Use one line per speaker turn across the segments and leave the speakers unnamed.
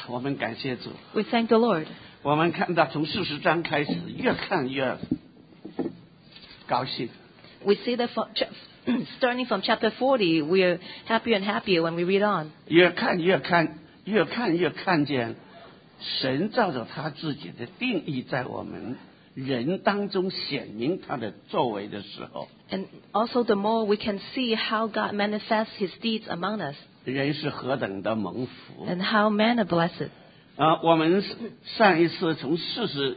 我们感谢主。
We thank the Lord.
我们看到从40章开始，越看越高兴。
We see that starting from chapter 40, we are happier and happier when we read on.
越看越看见神照着他自己的定义，在我们人当中显明他的作为的时候，
And also the more we can see how God manifests his deeds among us
人是何等的蒙福。
and how men are blessed.
我们上一次从41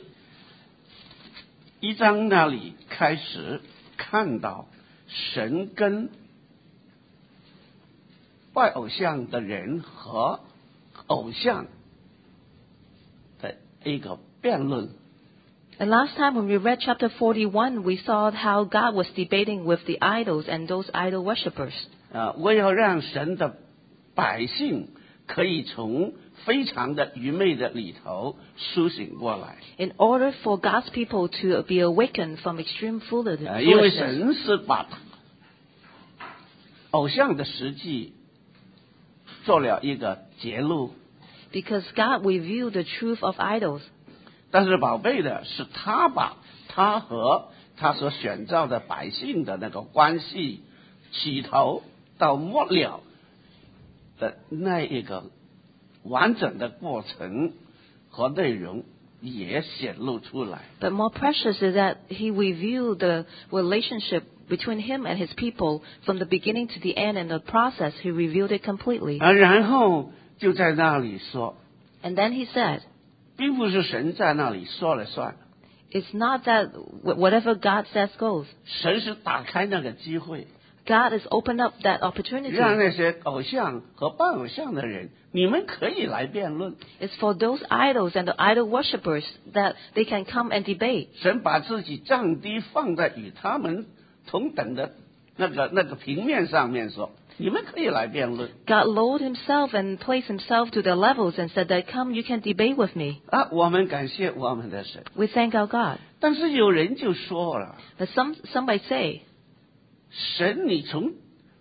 章那里开始看到神跟拜偶像的人和偶像的一个辩论。
And last time when we read chapter 41, we saw how God was debating with the idols and those idol worshippers.
为了让神的百姓可以从非常的愚昧的里头苏醒过来，
In order for God's people to be awakened from extreme
因为
foolishness.
神是把偶像的实际做了一个揭露，
Because God revealed the truth of idols.
但是宝贝的是他把他和他所选召的百姓的那个关系，起头到末了的那一个完整的过程和内容也显露出来。
But more precious is that he revealed the relationship between him and his people from the beginning to the end. And the process, he revealed it completely.
然后就在那里说，
And then he said,
并不是神在那里说了算，
it's not that whatever God says goes.
神是打开那个机会，
God has opened up that
让
opportunity.
那些偶像和拜偶像的人，你们可以来辩论。
It's for those idols and the idol worshippers that they can come and debate.
神把自己降低，放在与他们同等的那个平面上面说，你们可以来辩论。
God lowered himself and placed himself to their levels and said that, come, you can debate with me.
我们感谢我们的神。
We thank our God.
但是有人就说了，
But some might say,
神你从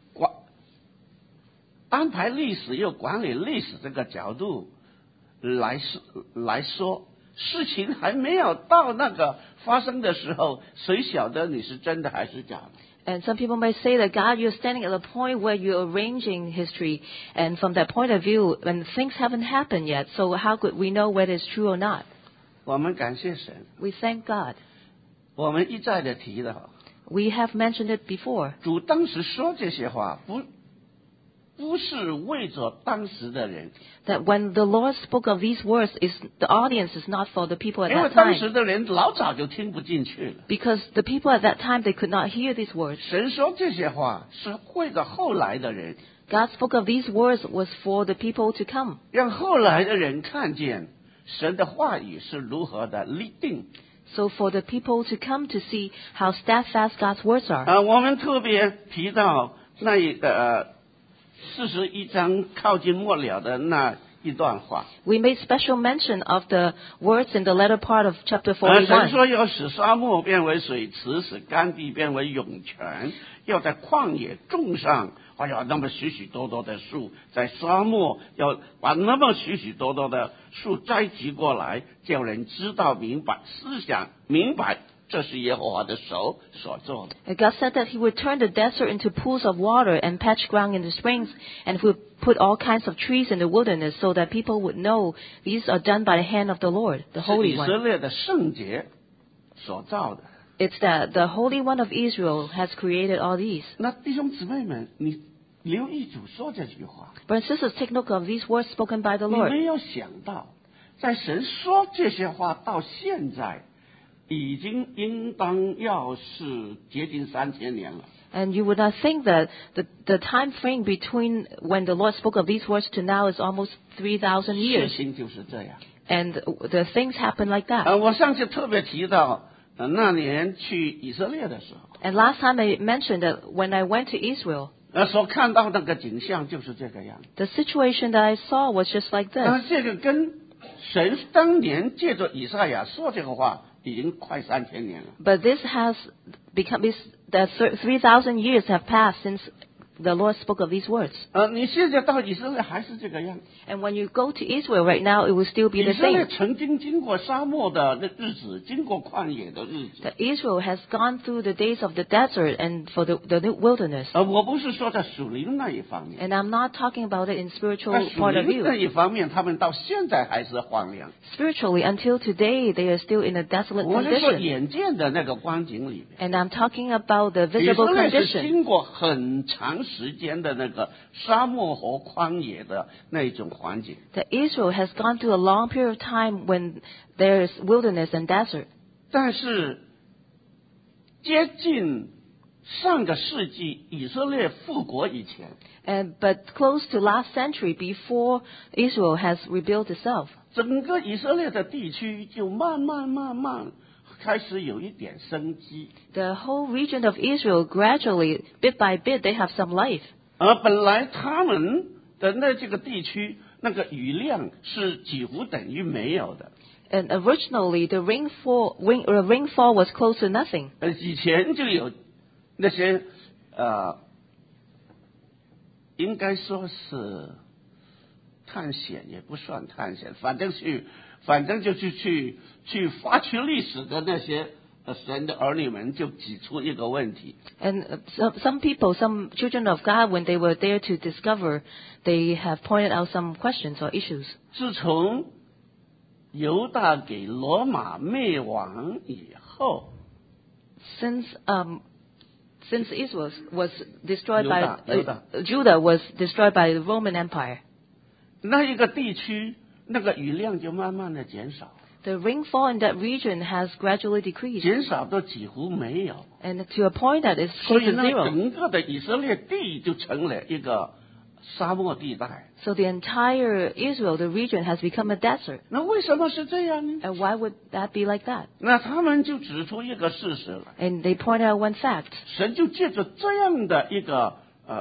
安排历史又管理历史这个角度来说，事情还没有到那个发生的时候，谁晓得你是真的还是假的？
and some people might say that, God, you're standing at a point where you're arranging history. And from that point of view, when things haven't happened yet, so how could we know whether it's true or not?
我们感谢神。
We thank God.
我们一再的提到，
We have mentioned it before.
主当时说这些话，不是为着当时的人，
That when the Lord spoke of these words, the audience is not for the people at
因为
that
当时
time.
的人老早就听不进去了。
Because the people at that time, they could not hear these words.
神说这些话是为着后来的人，
God spoke of these words was for the people to come.
让后来的人看见神的话语是如何的立定。
So for the people to come to see how steadfast God's words are.
我们特别提到那一个41章靠近末了的那一段话。
We made special mention of the words in the latter part of chapter
神
41.
说要使沙漠变为水池，使干地变为涌泉，要在旷野种上那么许许多多的树，在沙漠要把那么许许多多的树摘集过来，叫人知道明白，思想明白，这是耶和华的手所做的。
And God said that he would turn the desert into pools of water and patch ground into springs, and he would put all kinds of trees in the wilderness so that people would know these are done by the hand of the Lord, the
是
Holy
以色
One.
列的圣洁所造的。
It's that the Holy One of Israel has created all these.
那弟兄姊妹们，你留意主说这句话，
But sisters, take note of these words spoken by the
你
Lord.
没有想到，在神说这些话到现在，已经应当要是接近3000年了。
And you would not think that the time frame between when the Lord spoke of these words to now is almost 3,000
事
years.
情就是这样。
And the things happen like that.
我上次特别提到，那年去以色列的时候，
And last time I mentioned that when I went to Israel,
所看到那个景象就是这个样子。
the situation that I saw was just like this.
这个跟神当年借着以赛亚说这个话，已经快3000年了。
But this has become, that 3,000 years have passed since the Lord spoke of these words.
你现在到以色列还是这个样。
And when you go to Israel right now, it will still be
以
the
色列
same.
曾经经过沙漠的日子，经过旷野的日子。
That Israel has gone through the days of the desert and for the wilderness.
我不是说在属灵那一方面，
And I'm not talking about it in
在
spiritual
属
point of
灵那
view.
一方面，他们到现在还是荒凉。
Spiritually, until today, they are still in a desolate
我是说
condition.
眼见的那个光景里面。
And I'm talking about the
以
visible
色列是
condition.
经过很长时间的那个沙漠和旷野的那种环境，
That Israel has gone through a long period of time when there is wilderness and desert.
但是接近上个世纪以色列复国以前，
But close to last century, before Israel has rebuilt itself,
整个以色列的地区就慢慢开始有一点生机。
the whole region of Israel gradually, bit by bit, they have some life.
而本来他们的这个地区那个雨量是几乎等于没有的。
And originally, the rainfall was close to nothing.
以前就有那些应该说是探险，也不算探险，反正就去发掘历史的那些神的儿女们就指出一个问题。
And some people, some children of God, when they were there to discover, they have pointed out some questions or issues.
自从犹大给罗马灭亡以后，
Since Israel was destroyed by
Judah.
Judah was destroyed by the Roman Empire,
那一个地区那个雨量就慢慢的减少，
the rainfall in that region has gradually decreased,
减少到几乎没有。
and to a point that it's
所
close
以
to
呢，
zero.
整个的以色列地就成了一个沙漠地带。
So the entire Israel, the region, has become a desert.
那为什么是这样呢？
And why would that be like that?
那他们就指出一个事实来，
And they pointed out one fact.
神就借着这样的一个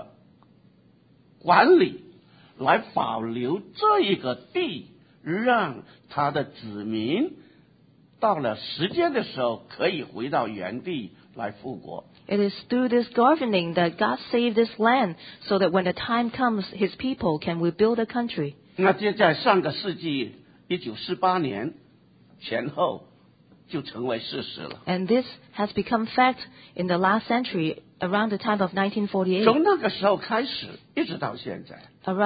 管理来保留这一个地，让他的子民到了时间的时候可以回到原地来复国。
It is through this governing that God saved this land so that when the time comes, His people can rebuild the country.
那这在上个世纪1948年前后就成为事实了。
And this has become fact in the last century, around the time of 1948.
从那个时候开始，一直到现在，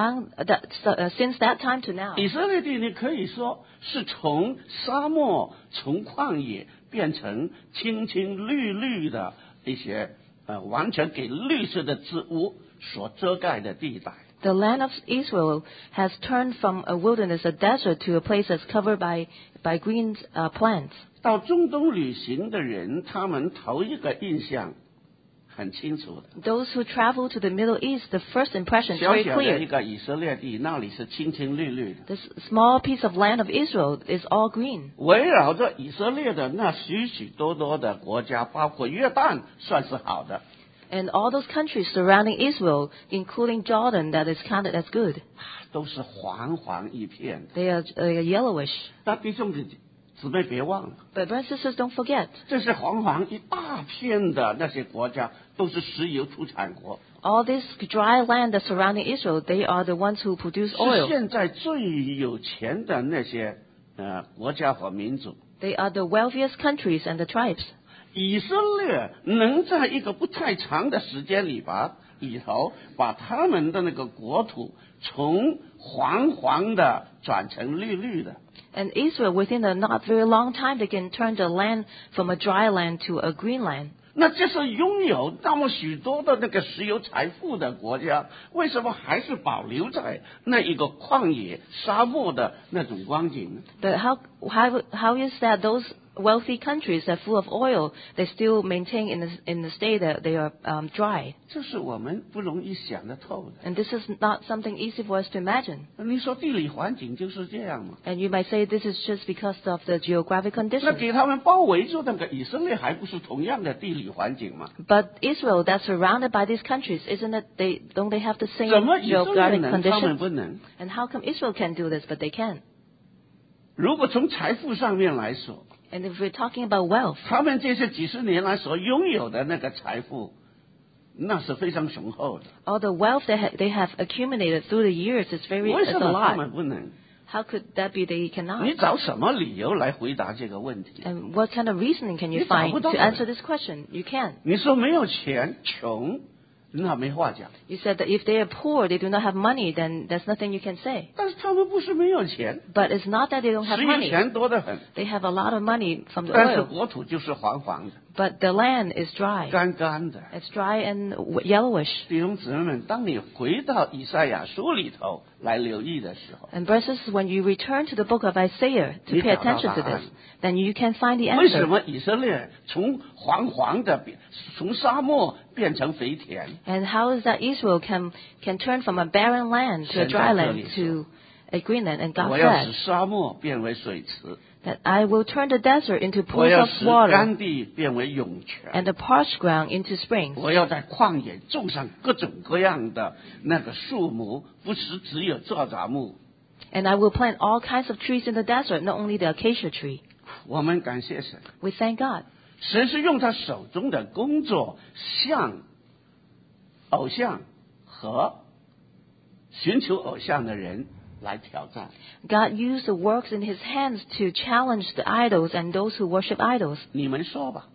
Since that time to now,
以色列地你可以说是从沙漠、从旷野变成青青绿绿的一些完全给绿色的植物所遮盖的地带。
the land of Israel has turned from a wilderness, a desert, to a place that's covered by green plants.
到中东旅行的人，他们头一个印象很清楚的，
Those who travel to the Middle East, the first impression is
小
very
小的一
clear.
个以色列地，那里是青青绿绿的。
This small piece of land of Israel is all green.
围绕着以色列的那许许多多的国家，包括约旦，算是好的，
And all those countries surrounding Israel, including Jordan, that is counted as good.
都是黄黄一片的。
They are yellowish.
那弟兄姊妹别忘了，
But brothers and sisters, don't forget,
这是黄黄一大片的那些国家，都是石油出产国，
all this dry land that's surrounding Israel, they are the ones who produce
是
oil.
现在最有钱的那些国家和民族。
They are the wealthiest countries and the tribes.
以色列能在一个不太长的时间里头，把他们的那个国土从黄黄的转成绿绿的。
And Israel, within a not very long time, they can turn the land from a dry land to a green land.
那这是拥有那么许多的那个石油财富的国家，为什么还是保留在那一个旷野沙漠的那种光景呢？
But how is that those wealthy countries that are full of oil, they still maintain in the state that they are dry?
这是我们不容易想得透的。
And this is not something easy for us to imagine.
你说地理环境就是这样嘛？
And you might say this is just because of the geographic
那
conditions.
给他们包围住那个以色列，还不是同样的地理环境吗？
But Israel, that's surrounded by these countries, isn't it? Don't they have the same
怎么以色列
geographic
能，他们
conditions?
不能？
And how come Israel can do this, but they can?
如果从财富上面来说，
And if we're talking about wealth,
他们这些几十年来所拥有的那个财富， 那是非常雄厚的。
All the wealth they have accumulated through the years is
为
is
什
a
么他
lot.
们不能？
How could that be they cannot?
你找什么理由来回答这个问题？
And what kind of reasoning can you
你找
find
不到
to
的。
answer this question? You can't.
你说没有钱，穷，那没话讲。
You said that if they are poor, they do not have money, then there's nothing you can say.
但是他们不是没有钱，
But it's not that they don't have
石油
money.
钱多得很，
They have a lot of money from the
但是
oil,
国土就是黄黄的、
but the land is dry.
干干的。
It's dry and yellowish.
弟兄姊妹们，当你回到以赛亚书里头来留意的时候，
And brothers, when you return to the book of Isaiah to pay attention to this, then you can find the
为什
answer.
么以色列从黄黄的从沙漠变成肥田？
And how is that Israel can turn from a barren land to a dry land to a green land? And God
我要使
said
沙漠变为水池，
that I will turn the desert into
我
pools
要
of
使
water
干地变为涌泉。
and the parched ground into springs.
我要在旷野种上各种各样的那个树木，不是只有柞杂木。
And I will plant all kinds of trees in the desert, not only the acacia tree.
我们感谢神，
We thank God.
神是用他手中的工作向偶像和寻求偶像的人来挑战。
God used the works in his hands to challenge the idols and those who worship idols.
你们说吧，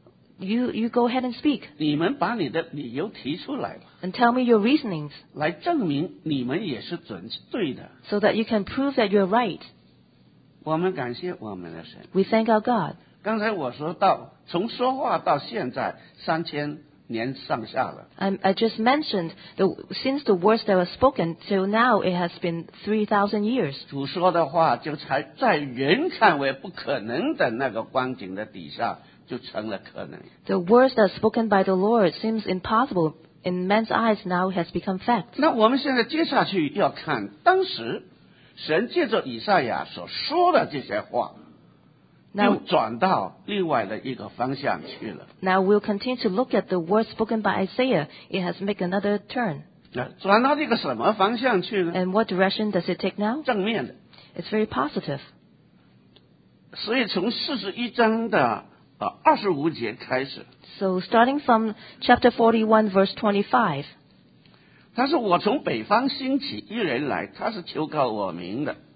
You go ahead and speak
你们把你的理由提出来吧，
and tell me your reasonings
来证明你们也是对的。
so that you can prove that you're right.
我们感谢我们的神。
We thank our God.
刚才我说到，从说话到现在3000年上下了。
I just mentioned since the words that were spoken till now, it has been 3,000 years.
主说的话就才在人看为不可能的那个光景的底下，就成了可能。
The words that are spoken by the Lord seems impossible in men's eyes now has become fact.
那我们现在接下去要看当时神借着以赛亚所说的这些话，就
Now,
转到另外的一个方向去了。
now we'll continue to look at the words spoken by Isaiah. It has made another turn.
转到这个什么方向去呢？
And what direction does it take now?
正面的。
It's very positive.
所以从41章的25节开始，
So starting from chapter 41, verse 25,
他说：“我从北方兴起一人来，他是求告我名的。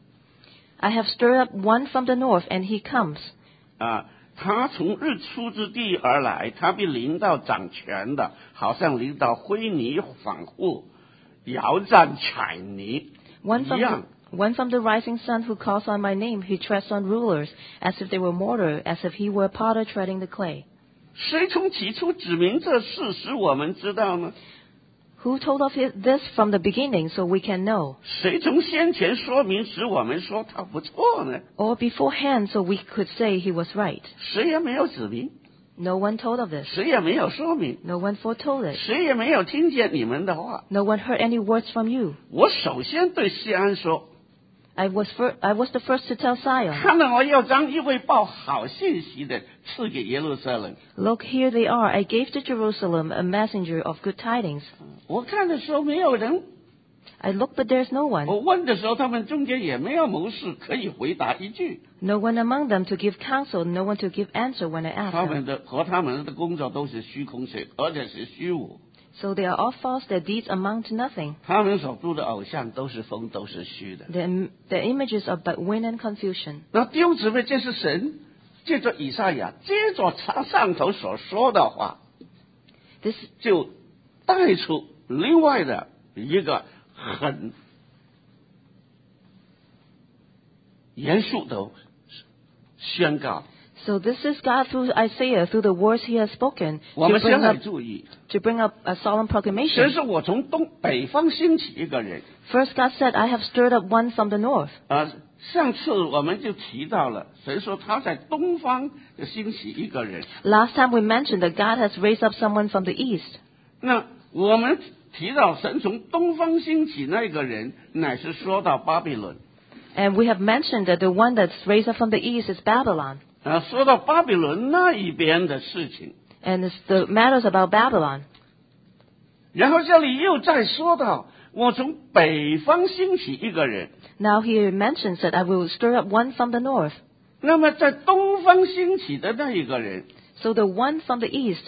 I have stirred up one from the north, and he comes.
他从日出之地而来，他必临到掌权的，好像临到灰泥反户，摇战踩泥
One
一
from
样。
One from the rising sun who calls on my name, he treads on rulers, as if they were mortar, as if he were a potter treading the clay.
谁从起初指明这事，使我们知道呢？
Who told of this from the beginning, so we can know?
谁从先前说明，使我们说他不错呢？
Or beforehand, so we could say he was right?
谁也没有指明，
No one told of this.
谁也没有说明，
No one foretold it.
谁也没有听见你们的话。
No one heard any words from you.
我首先对西安说：
I was the first to tell Zion,
看了，我要将一位报好信息的赐给耶路撒冷。
Look, here they are. I gave to Jerusalem a messenger of good tidings.
我看的时候没有人，
I looked, but there's no one.
我问的时候，他们中间也没有谋士可以回答一句。
No one among them to give counsel, no one to give answer when I asked
他
them.
们的工作都是虚空水，而且是虚无。
So they are all false, their deeds amount to nothing.
他们所铸的偶像都是风，都是虚的。
Their images are but wind and confusion.
那弟兄姊妹，这是神借着以赛亚，接着他上头所说的话，
This
就带出另外的一个很严肃的宣告。
So this is God through Isaiah, through the words he has spoken,
我
to
们先
bring
来
up,
注意，
to bring up a solemn
神
proclamation.
是我从北方兴起一个人。
First God said, I have stirred up one from the north.
上次我们就提到了，神说他在东方就兴起一个人。
Last time we mentioned that God has raised up someone from the east.
那我们提到神从东方兴起那个人，乃是说到巴比伦。
And we have mentioned that the one that's raised up from the east is Babylon.
说到巴比伦那一边的事情，
And it's the matters about Babylon.
然后这里又再说到我从北方兴起一个人。
Now he mentions that I will stir up one from the north.
那么在东方兴起的那一个人，
So the one from the east,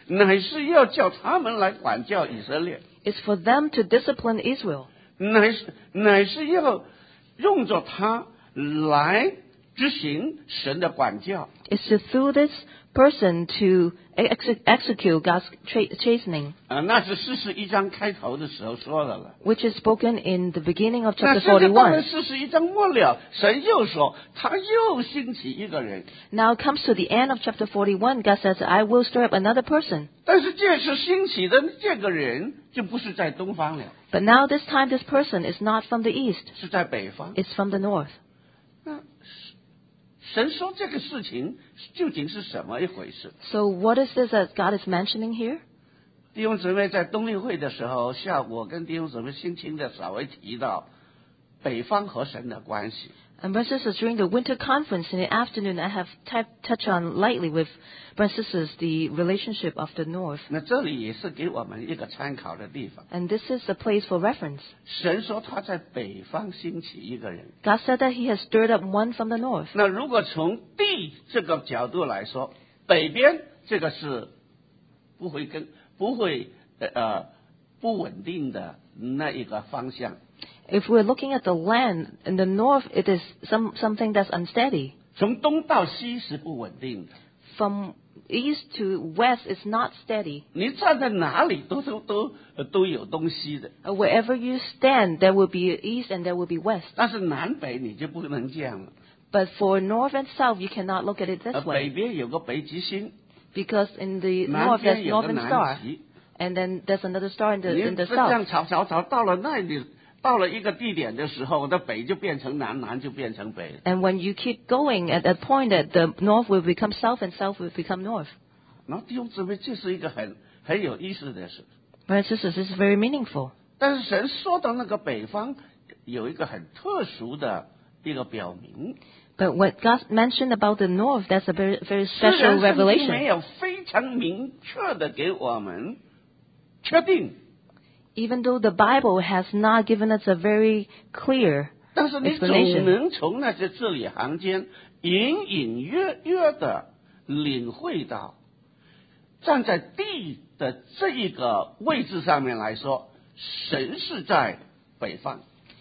乃是要叫他们来管教以色列，
is for them to discipline Israel.
乃是要用着他来执行神的管教。
It's to through this person to execute God's chastening,
那是41章开头的时候说的了。
which is spoken in the beginning of
那
chapter
现在到了
41.
41章末了，神又说他又兴起一个人，
Now it comes to the end of chapter 41, God says, I will stir up another person.
但是这次兴起的这个人就不是在东方了，
But now this time this person is not from the east,
是在北方。
it's from the north.
那神说这个事情究竟是什么一回事？
So what is this that God is mentioning here?
弟兄姊妹在冬令会的时候，下午我跟弟兄姊妹轻轻的稍微提到北方和神的关系。
And brothers and sisters, during the winter conference in the afternoon, I have touched on lightly with brothers and sisters the relationship of the north.
那这里也是给我们一个参考的地方。
And this is a place for reference.
神说他在北方兴起一个人。
God said that He has stirred up one from the north.
那如果从地这个角度来说，北边这个是不会不稳定的那一个方向。
If we're looking at the land in the north, it is something that's unsteady.
从东到西是不稳定的。
From east to west, it's not steady.
你站在哪里都有东西的，
Wherever you stand, there will be east and there will be west.
但是南北你就不能这样了。
But for north and south, you cannot look at it this
北
way.
边有个北极星，
Because in the
南
north,
边
there's
有个
northern
南
star.
极。
And then there's another star in
你
the
这样
south.
吵到了那里，到了一个地点的时候，那北就变成南，南就变成北。
And when you keep going at that point, that the north will become south and south will become north.
然后弟兄姊妹，这是一个很有意思的事。
Brothers and sisters, this is very meaningful.
但是神说到那个北方，有一个很特殊的一个表明。
But what God mentioned about the north, that's a very
虽
special
然圣经没
revelation.
有非常明确的给我们确定，
Even though the Bible has not given us a very clear
但是你总
explanation,
能从那些字里行间隐隐约约的领会到，站在地的这一个位置上面来说，神是在北方。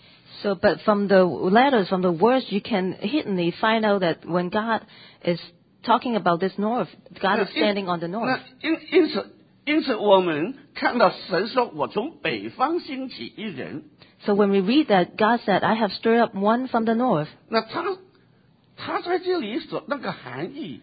so but from the letters, from the words, you can hiddenly find out that when God is talking about this north, God is standing on the
那
north.
因此我们看到神说：“我从北方兴起一人。”
So when we read that, God said, I have stirred up one from the north.
那他在这里所那个含义，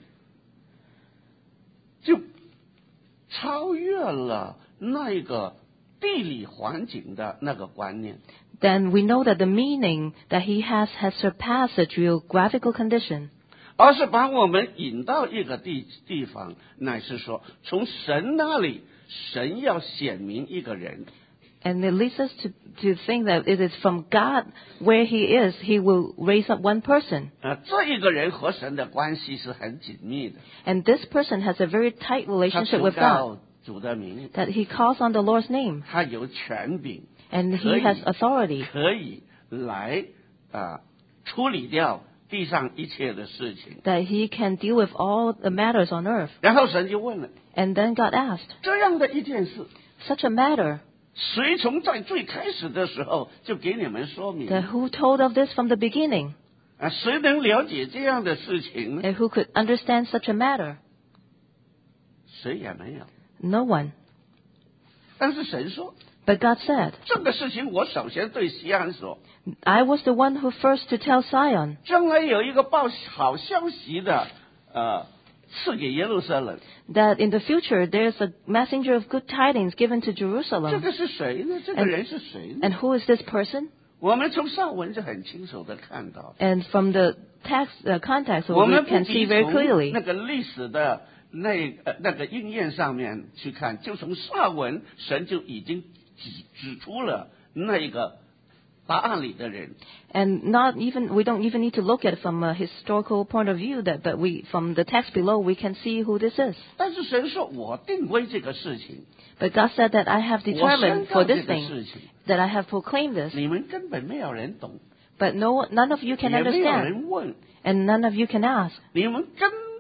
就超越了那一个地理环境的那个观念。
Then we know that the meaning that he has surpassed the geographical condition.
而是把我们引到一个地方，乃是说从神那里，神要显明一个人。
And it leads us to think that it is from God where he is, he will raise up one person.
这一个人和神的关系是很紧密的。
And this person has a very tight
他
relationship
求
with God,
告主的名，
that he calls on the Lord's name,
他有权柄，
and
可
he
以
has authority,
可以来处理掉地上一切的事情。
that he can deal with all the matters on earth.
然后神就问了：
And then God asked,
这样的一件事，
such a matter,
谁从在最开始的时候就给你们说明？
that who told of this from the beginning,
谁能了解这样的事情呢？
and who could understand such a matter?
谁也没有。
No one.
但是神说，
But God said,
这个事情我首先对西安说，
I was the one who first to tell Zion
将来有一个报好消息的，赐给耶路撒冷。
that in the future there's a messenger of good tidings given to
这
Jerusalem.
个是谁呢？这个人是谁呢？
And who is this person?
我们从上文就很清楚的看到，
And from the text context,
我
we
们不
can
必
see very
从
clearly
那个历史的那个应验上面去看，就从上文神就已经指出了那一个答案里的人。
And we don't even need to look at it from a historical point of view, but from the text below, we can see who this is.
但是神说，我定规这个事情，
But God said that I have
我宣
determined
告
for
这
this
个
thing,
事情，
that I have proclaimed this,
你们根本没有人懂，
but none of you can
也没有
understand,
人问，
and none of you can ask.
你们根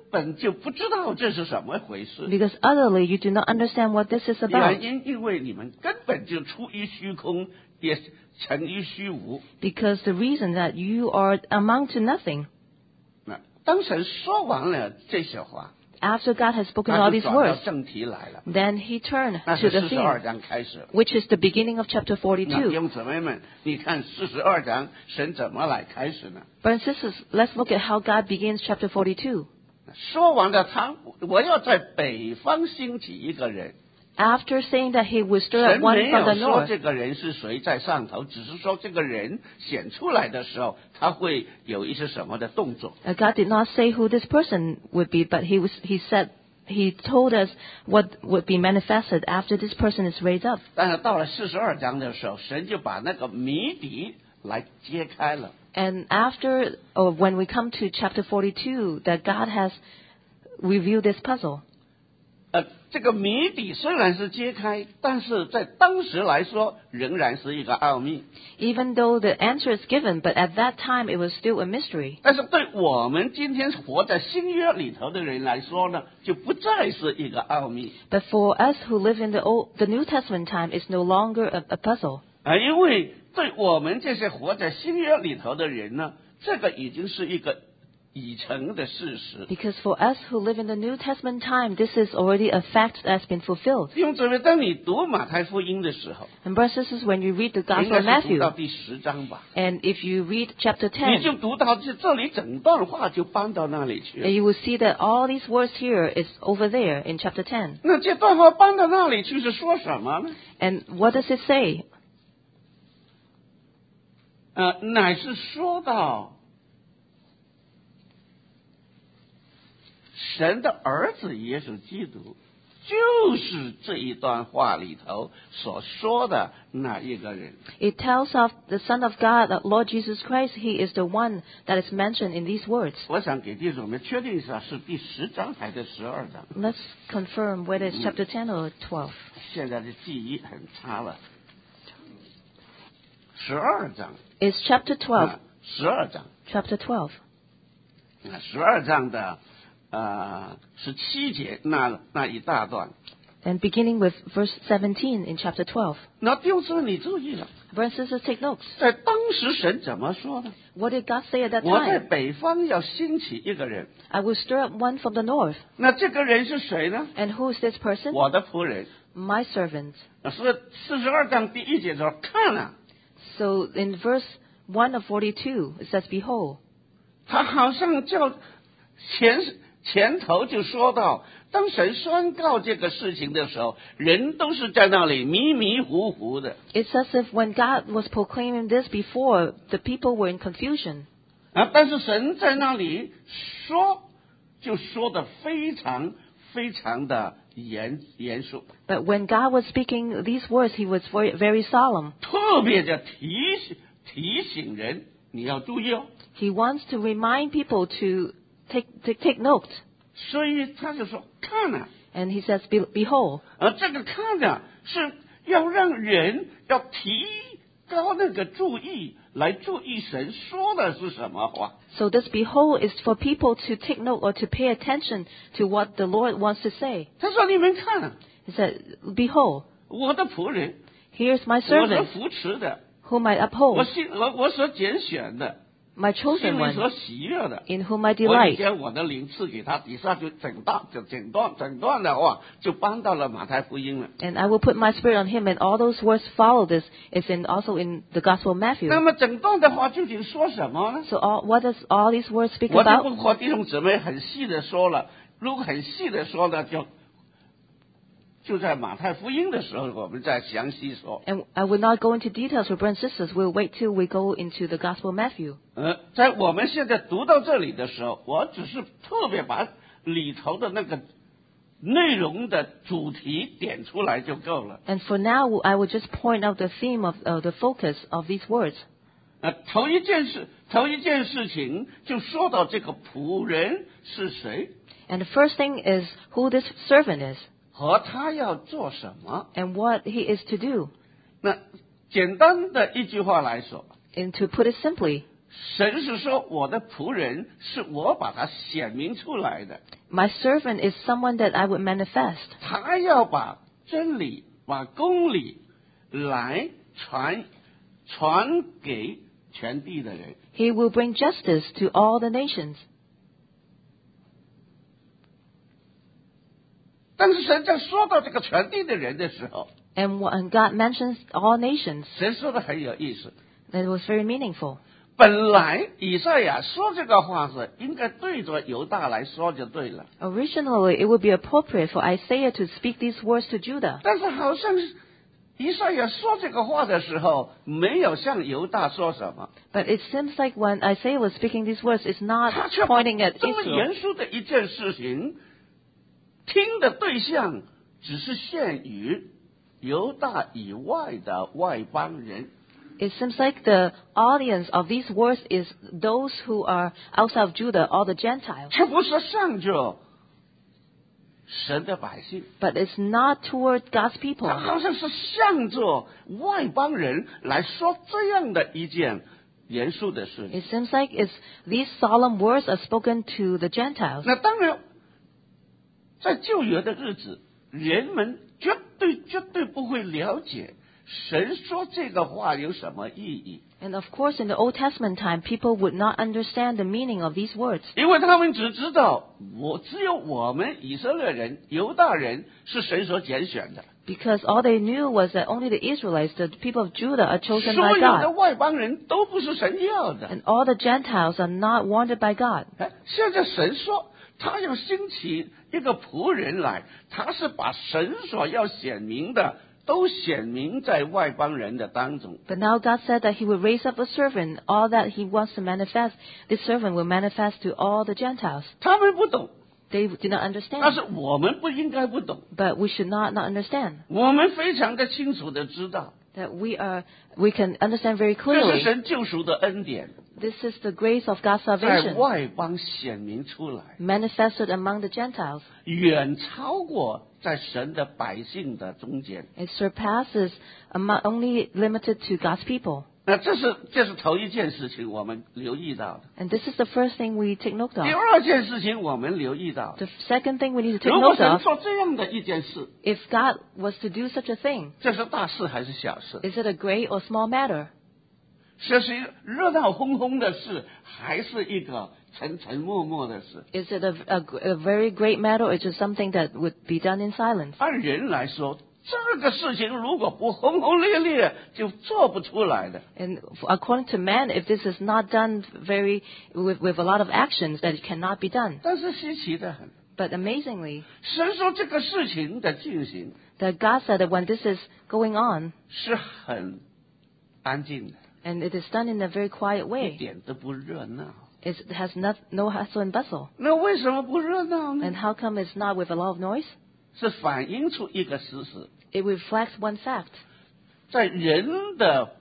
本就不知道这是什么回事。
Because utterly you do not understand what this is about.
因为你们根本就出于虚空，也成于虚无。
Because the reason that you are amount to nothing.
那当神说完了这些话，
After God has spoken
他
all
就
these
转到
words,
正题来了，
then he turned
那
to
是
the
42
theme,
章开始。
which is the beginning of chapter
那弟
42.
兄姊妹们，你看42章神怎么来开始呢？
Brothers and sisters, let's look at how God begins chapter 42.
说完了我要在北方兴起一个人。
After saying that he will stir
神
up one
没
from
有
the
说
north,
这个人是谁在上头，只是说这个人显出来的时候，他会有一些什么的动作。
God did not say who this person would be, but he told us what would be manifested after this person is raised up.
但是到了42章的时候，神就把那个谜底来揭开了。
And after, or when we come to chapter 42, that God has revealed this puzzle.
这个谜底虽然是揭开，但是在当时来说，仍然是一个奥秘。
Even though the answer is given, but at that time it was still a mystery.
但是对我们今天活在新约里头的人来说呢，就不再是一个奥秘。
But for us who live in the New Testament time, it's no longer a puzzle.
因为对我们这些活在新约里头的人呢，这个已经是一个已成的事实。
Because for us who live in the New Testament time, this is already a fact that's been fulfilled.
弟兄姊妹，当你读马太福音的时候，
And brothers and sisters, when you read the
应
Gospel of
该是读
Matthew,
到第10章吧，
and if you read chapter
你就
10,
读到这里整段话就搬到那里去了。
you will see that all these words here is over there in chapter 10.
那这段话搬到那里去是说什么呢？
And what does it say?
乃是说到神的儿子耶稣基督，就是这一段话里头所说的那一个人。
It tells of the Son of God, the Lord Jesus Christ. He is the one that is mentioned in these words.
我想给弟兄们确定一下，是第10章还是12章？
Let's confirm whether it's chapter 10 or 12.
现在的记忆很差了。12章，
It's chapter 12.
12章，
Chapter 12.
12章的17节那一大段。
And beginning with verse 17 in chapter 12.
那弟兄姊妹，你注意了，
Brothers and sisters, take notes.
在当时神怎么说呢？
What did God say at that
我在
time?
北方要兴起一个人，
I will stir up one from the north.
那这个人是谁呢？
And who is this person?
我的仆人。
My servant.
是42章第1节说，看啊，
So in verse 1 of 42, it says, Behold.
他好像叫前头就说到，当神宣告这个事情的时候，人都是在那里迷迷糊糊的。
It's as if when God was proclaiming this before, the people were in confusion.
但是神在那里说，就说的非常非常的严肃，
But when God was speaking these words, he was very, very solemn.
特别的提醒人，你要注意哦。
He wants to remind people to take note.
所以他就说看啊，
And he says, Behold.
这个看啊是要让人要提高那个注意，来注意神说的是什么话。
So this behold is for people to take note or to pay attention to what the Lord wants to say.
他说你们看啊，
He said, Behold,
我的仆人，
here's my
我所
servant,
扶持的，
whom I uphold,
我所拣选的，
my chosen
心里所
one,
喜悦的。
in whom I
我已
delight.
将我的灵赐给他，底下就整段的话就搬到了马太福音了。
And I will put my spirit on him, and all those words follow this. It's also in the Gospel of Matthew.
那么整段的话究竟说什么呢？
So what does all these words speak
我就
about?
不和弟兄姊妹很细的说了，如果很细的说呢，就在马太福音的时候，我们再详细说。
And I will not go into details for brothers and sisters. We'll wait till we go into the Gospel of Matthew.
在我们现在读到这里的时候，我只是特别把里头的那个内容的主题点出来就够了。
And for now, I will just point out the theme of the focus of these words.
头一件事情就说到这个仆人是谁，
And the first thing is who this servant is
和他要做什么。
and what he is to do.
那简单的一句话来说，
And to put it simply,
神是说我的仆人是我把他显明出来的，
My servant is someone that I would manifest.
他要把真理、把公理来传给全地的人。
He will bring justice to all the nations.
但是神在说到这个全地的人的时候，
And when God mentions all nations,
神说的很有意思。
that was very meaningful.
本来以赛亚说这个话是应该对着犹大来说就对了，
Originally, it would be appropriate for Isaiah to speak these words to Judah.
但是好像是以赛亚说这个话的时候，没有向犹大说什么，
But it seems like when Isaiah was speaking these words, it's not
他却把
pointing at
这么
Israel.
严肃的一件事情，听的对象只是限于犹大以外的外邦人。
It seems like the audience of these words is those who are outside of Judah, all the Gentiles.
却不是向着神的百姓，
But it's not toward God's people.
他好像是向着外邦人来说这样的一件严肃的事情。
It seems like these solemn words are spoken to the Gentiles.
那当然，在旧约的日子，人们绝对不会了解神说这个话有什么意义，
And of course, in the Old Testament time, people would not understand the meaning of these words.
因为他们只知道只有我们以色列人、犹大人是神所拣选的，
Because all they knew was that only the Israelites, the people of Judah, are chosen
所
by
有的
God.
外邦人都不是神要的。
And all the Gentiles are not wanted by God.
哎，现在神说他要兴起一个仆人来，他是把神所要显明的都显明在外邦人的当中。
But now God said that He will raise up a servant. All that He wants to manifest, this servant will manifest to all the Gentiles.
他们不懂，
They did not
但
understand.
是我们不应该不懂，
But we should not understand.
我们非常的清楚的知道，
That we can understand very
这是
clearly.
神救赎的恩典，
This is the grace of God's
在
salvation
外邦显明出来，
manifested among the Gentiles.
远超过在神的百姓的中间。
It surpasses only limited to God's people.
那这是头一件事情我们留意到的。
And this is the first thing we take note
第
of.
二件事情我们留意到，
The second thing we need to take
如果
note
神
of,
做这样的一件事，
if God was to do such a thing,
这是大事还是小事？
is it a great or small matter?
这是一个热闹哄哄的事，还是一个沉沉默默的事？
Is it a very great matter, or is it something that would be done in silence?
按人来说，这个事情如果不轰轰烈烈，就做不出来的。
And according to man, if this is not done with a lot of actions, that it cannot be done.
但是稀奇的很，
But amazingly,
神说这个事情的进行
that God said that when this is going on,
是很安静的，
and it is done in a very quiet
一
way,
点都不热闹。
it has no hustle and bustle.
那为什么不热闹呢？
And how come it's not with a lot of noise?
是反映出一个事实，
It reflects one fact.
在人的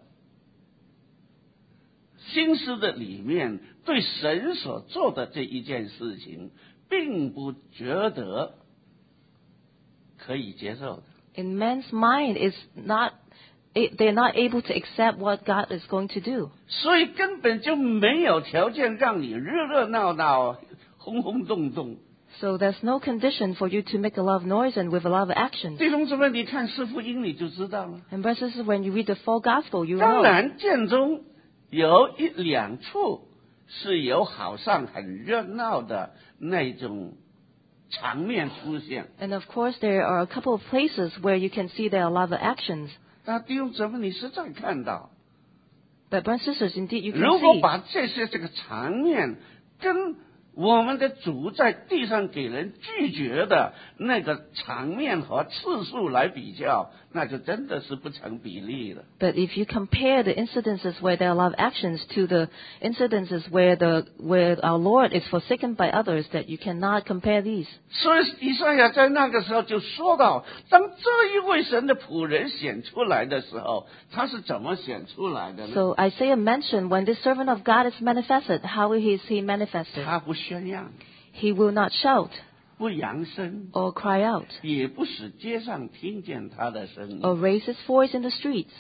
心思的里面，对神所做的这一件事情，并不觉得可以接受的。
In man's mind, they're not able to accept what God is going to do.
所以根本就没有条件让你热热闹闹、轰轰动动。
So there's no condition for you to make a lot of noise and with a lot of actions.
弟兄姊妹，你看四福音你就知道了。
And brothers and sisters, when you read the full gospel, you
当
know
然，卷中有一两处是有好像很热闹的那种场面出现。
And of course, there are a couple of places where you can see there are a lot of actions.
那弟兄姊妹，你实在看到，
But brothers and sisters, indeed, you can
如果
see
把这个场面跟我们的主在地上给人拒绝的那个场面和次数来比较，那就真的是不成比例了。
But if you compare the incidences where there are a lot of actions to the incidences where our Lord is forsaken by others, that you cannot compare these.
所以以赛亚在那个时候就说到，当这一位神的仆人显出来的时候，他是怎么显出来的呢？
So Isaiah mentioned when this servant of God is manifested, how is he manifested?
他不宣扬，
He will not shout
不扬声，
or cry out
也不使街上听见他的声音。
or raise his voice in the streets.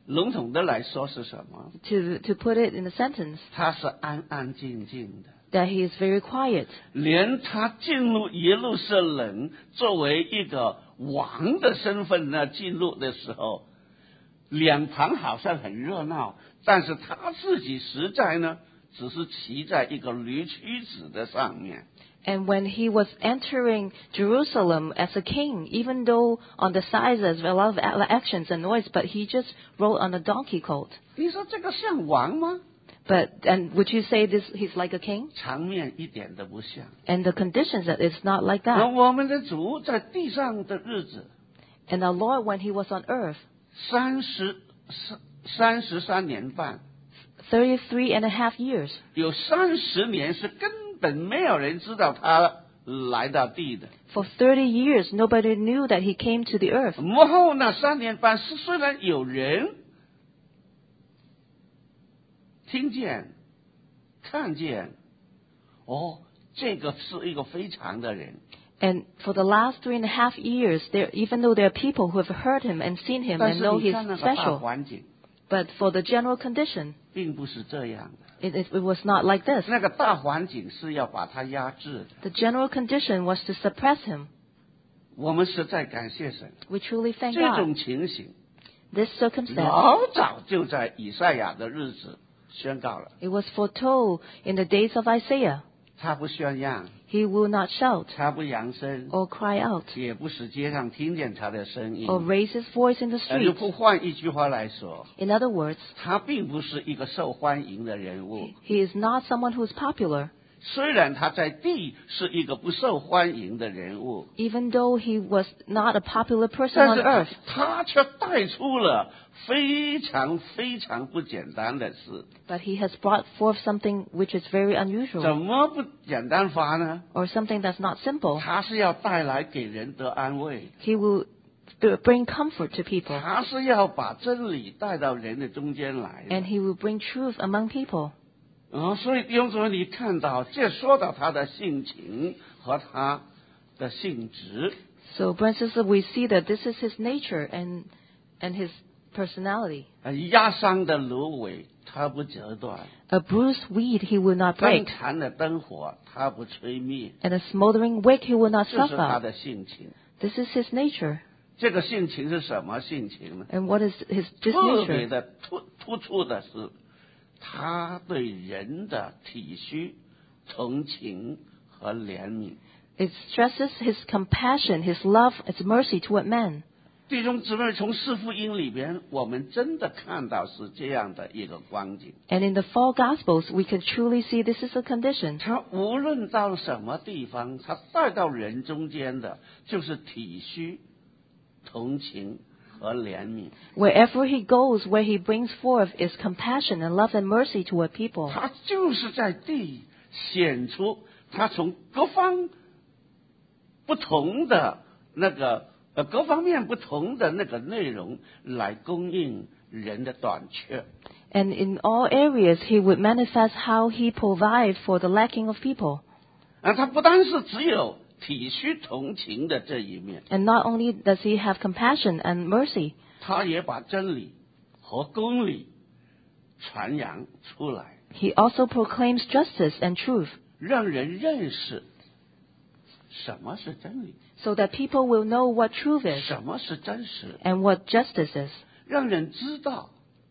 笼统的来说是什么？
To put it in a sentence,
他是安安静静的。
that he is very quiet.
连他进入耶路撒冷作为一个王的身份呢，进入的时候，两旁好像很热闹，但是他自己实在呢，只是骑在一个驴驹子的上面。
And when he was entering Jerusalem as a king, even though on the sides there's a lot of actions and noise, but he just rode on a donkey colt.
你说这个像王吗？
And would you say this he's like a king?
场面一点都不像。
And the conditions that it's not like
而
that.
我们的主在地上的日子，
And our Lord, when he was on earth,
33年半，
33.5 years,
有30年是根本没有人知道他来到地的。
for 30 years, nobody knew that he came to the earth.
幕后那3年半是虽然有人听见、看见，哦，这个是一个非常的人，
And for the last 3.5 years, even though there are people who have heard him and seen him
但
and
是
know
你
he's
看那个大
special,
环境，
but for the general condition,
并不是这样的。
it was not like this.
那个大环境是要把他压制的。
The general condition was to suppress him.
我们实在感谢神，
We truly thank
这
God.
种情形
This circumstance,
老早就在以赛亚的日子宣告了。
it was foretold in the days of Isaiah.
他不宣扬，
He will not shout
他不扬声，
or cry out
也不使街上听见他的声音。
or raise his voice in the
那就
streets.
不换一句话来说，
In other words,
他并不是一个受欢迎的人物。
he is not someone who is popular,
虽然他在地是一个不受欢迎的人物，
even though he was not a popular person
但
on
是
earth.
他却带出了非常非常不简单的事。
But he has brought forth something which is very
怎
unusual,
么不简单法呢？
or something that's not simple.
他是要带来给人得安慰，
He will bring comfort to people,
他是要把真理带到人的中间来的。
and he will bring truth among people.
所以弟兄姊妹，你看到这说到他的性情和他的性质，
So, brothers and sisters, we see that this is his nature and his personality.
压伤的芦苇他不折断，
A bruised weed he will not
灯
break,
残的灯火他不吹灭，
and a smoldering wick he will not
这是
snuff
他
out.
的性情。
This is his nature.
这个性情是什么性情呢？
And what is this
特别
nature?
的突出的是，他对人的体恤、同情和怜悯。
It stresses his compassion, his love, his mercy toward men.
弟兄姊妹，从四福音里边，我们真的看到是这样的一个光景。
And in the four Gospels, we can truly see this is a condition.
他无论到什么地方，他带到人中间的，就是体恤、同情和怜悯。
Wherever he goes, where he brings forth is compassion and love and mercy toward people.
他就是在地显出他从各方不同的那个各方面不同的那个内容来供应人的短缺。
And in all areas, he would manifest how he provides for the lacking of people.
他不单是只有体恤同情的这一面，
And not only does he have compassion and mercy,
他也把真理和公理传扬出来，
he also proclaims justice and truth,
让人认识什么是真理，
so that people will know what truth is
什么是真实，
and what justice is,
让人知道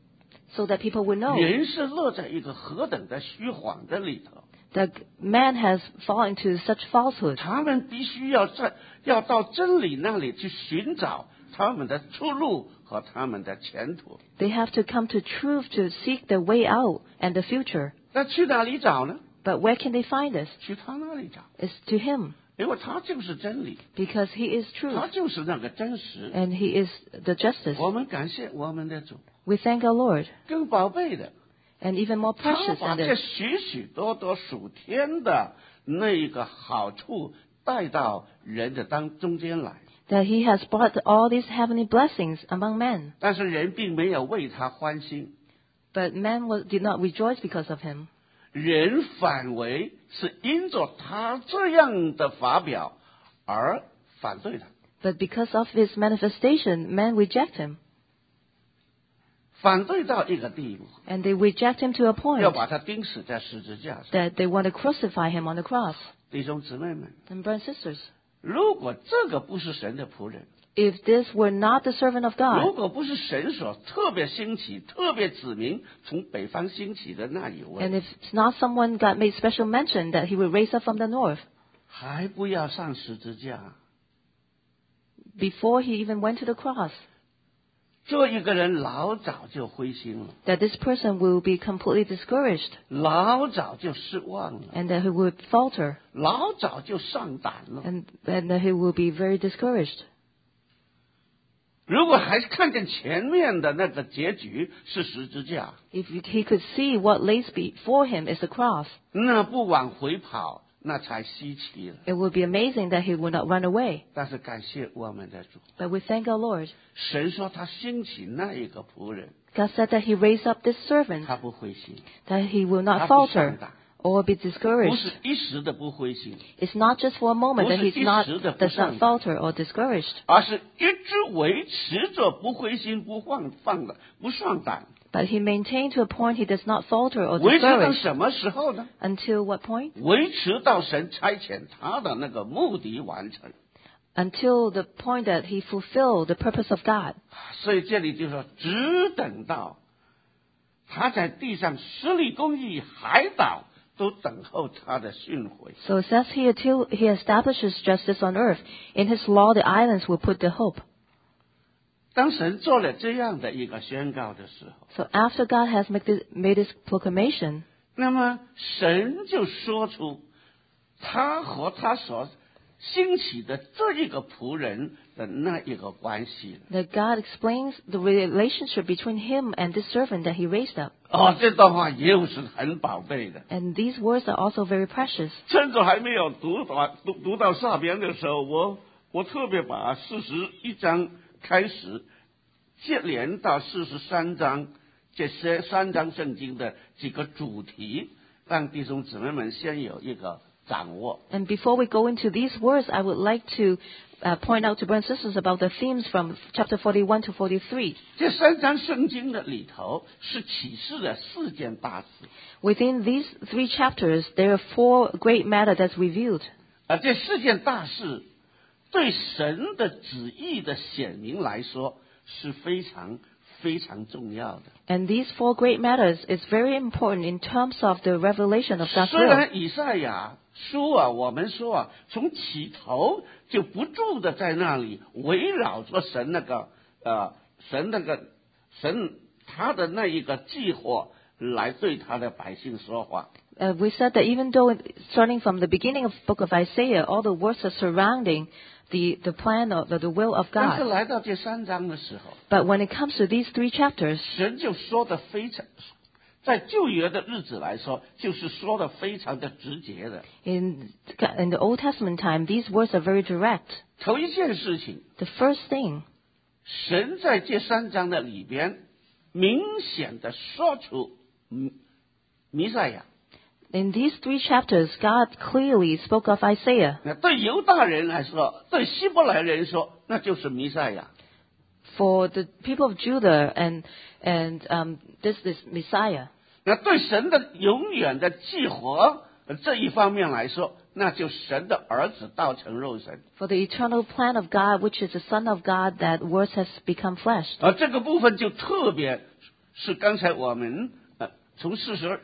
so that people will know
人是落在一个何等的虚谎的里头。
that man has fallen into such falsehood.
他们必须要到真理那里去寻找他们的出路和他们的前途。
They have to come to truth to seek the way out and the future.
那去哪里找呢？
But where can they find this?
去他那里找，
It's to him,
因为他就是真理，
because he is
他
truth
就是那个真实。
and he is the justice.
我们感谢我们的主，
We thank our Lord.
更宝贝的，
And even more
他
precious
把
than
这
this,
许许多多属天的那一个好处带到人的中间来，
that he has brought all these heavenly blessings among men.
但是人并没有为他欢心，
But men did not rejoice because of him.
人反为是因着他这样的法表而反对他。
But because of his manifestation, men reject him.
反对到一个地步，
And they reject him to a
要
point
把他钉死在十字架上。
that they want to crucify him on the cross.
弟兄姊妹们，
And brothers and sisters,
如果这个不是神的仆人，
if this were not the servant of
如
God,
果不是神所特别兴起、特别指明从北方兴起的那一
and
位，
if it's not someone God made special mention that he would raise up from the north,
还不要上十字架。
before he even went to the cross,
这一个人老早就灰心了，
that this person will be completely discouraged
老早就失望了，
and that he would falter
老早就丧胆了。
and that he will be very discouraged.
如果还是看见前面的那个结局是十字架，
If he could see what lays before him is the cross,
那不往回跑，那才稀奇了。
it would be amazing that he would not run away.
但是感谢我们的主，
But we thank our Lord.
神说他兴起那一个仆人，
God said that he raised up this servant,
他不灰心，
that he will
他
not
不
falter
丧胆，
or be
不
discouraged.
是一時的不灰心，
It's not just for a moment that
不是
he's not
一时的不
does
上
not
胆，
falter or discouraged,
而是一直维持着不灰心、不放的、不丧胆。
but he maintained to a point he does not falter or
维持到
discourage.
什么时候呢？
Until what point?
维持到神差遣他的那个目的完成。
Until the point that he fulfilled the purpose of God.
所以这里就说，只等到他在地上施力公义，海岛都等候他的训诲。
So it says here, till he establishes justice on earth, in his law the islands will put their hope.
当神做了这样的一个宣告的时候，
So after God has made this proclamation,
那么神就说出他和他所兴起的这一个仆人的那一个关系了。
that God explains the relationship between him and this servant that he raised up.
哦，这段话也是很宝贝的。
And these words are also very precious.
趁着还没有读到下边的时候，我特别把41章开始接连到43章这些3章圣经的几个主题，让弟兄姊妹们先有一个掌握。
And before we go into these words, I would like to point out to brothers and sisters about the themes from chapter 41 to 43.
这3章圣经的里头是启示了4件大事，
Within these 3 chapters, there are 4 great matters that's revealed.
而这4件大事对神的旨意的显明来说是非常非常重要的。
And these 4 great matters is very important in terms of the revelation of God's
虽
will.
然以赛亚书啊，我们说啊，从起头就不住的在那里围绕着神他的那一个计划来对他的百姓说话。
We said that even though starting from the beginning of the book of Isaiah, all the words are surrounding the plan of the will of
但是
God.
来到这3章的时候，
But when it comes to these 3 chapters,
神就说的非常，在旧约的日子来说，就是说的非常的直接的。
in the Old Testament time, these words are very direct.
头一件事情，
The first thing,
神在这3章的里边明显的说出弥赛亚。
in these 3 chapters, God clearly spoke of Isaiah.
那对犹大人来说，对希伯来人说，那就是弥赛亚。
For the people of Judah and this is Messiah.
那对神的永远的计划这一方面来说，那就神的儿子道成肉身。
For the eternal plan of God, which is the Son of God, that word has become flesh.
而这个部分就特别是刚才我们从42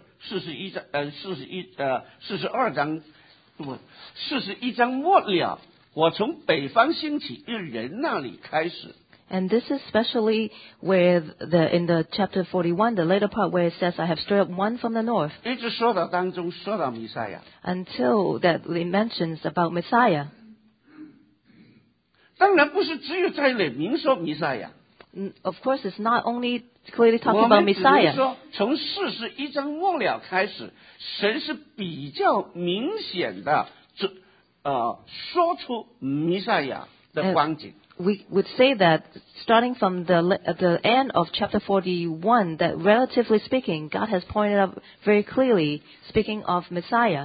章末了，我从北方兴起一人那里开始。
And this is especially where in the chapter 41, the later part where it says, I have stirred up one from the north,
一直说到当中，说到弥赛亚。
until that it mentions about Messiah.
当然不是只有在里明说弥赛亚，
Of course, it's not only clearly
我
talking about
们只能
Messiah.
说从41章末了开始，神是比较明显的说出弥赛亚的光景。
We would say that starting from the end of chapter 41, that relatively speaking, God has pointed out very clearly, speaking of Messiah.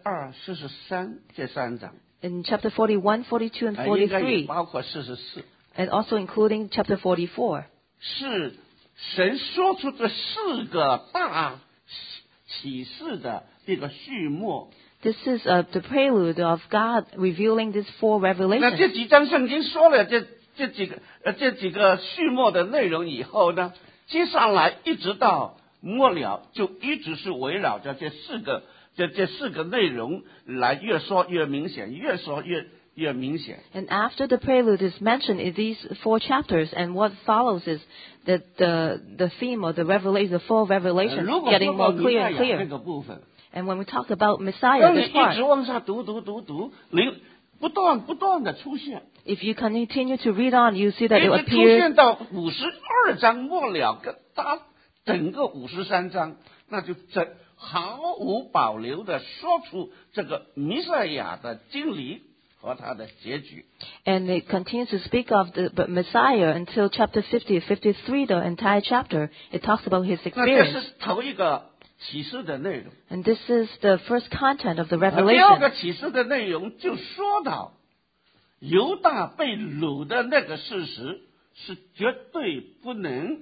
41、42、43这3章，
In chapter 41, 42, and
应该也
43,
包括44。
and also including chapter 44.
是神说出这4个大启示的这个序幕。
This is the prelude of God revealing these 4
那
revelations.
这几章圣经说了这几个序幕的内容以后呢，接下来一直到末了，就一直是围绕着这4个内容来越说越明显，越说越明显。
And after the prelude is mentioned in these 4 chapters, and what follows is that the theme of the revelation, the 4 revelations,
如果
getting
说到
more
弥
clear
赛
and
亚这
clear.
个部分，
And when we talk about Messiah,
当你
this
一
part,
直往下读，不断的出现，
if you continue to read on, you see that
一
it
直出
appears
现到52章末了，跟整个53章，那就毫无保留的说出这个弥赛亚的经历和他的结局。
and it continues to speak of the Messiah until chapter 50, 53, the entire chapter. It talks about his
那这
experience.
是头一个启示的内容。
And this is the first content of the
第二
revelation.
个启示的内容就说到犹大被掳的那个事实是绝对不能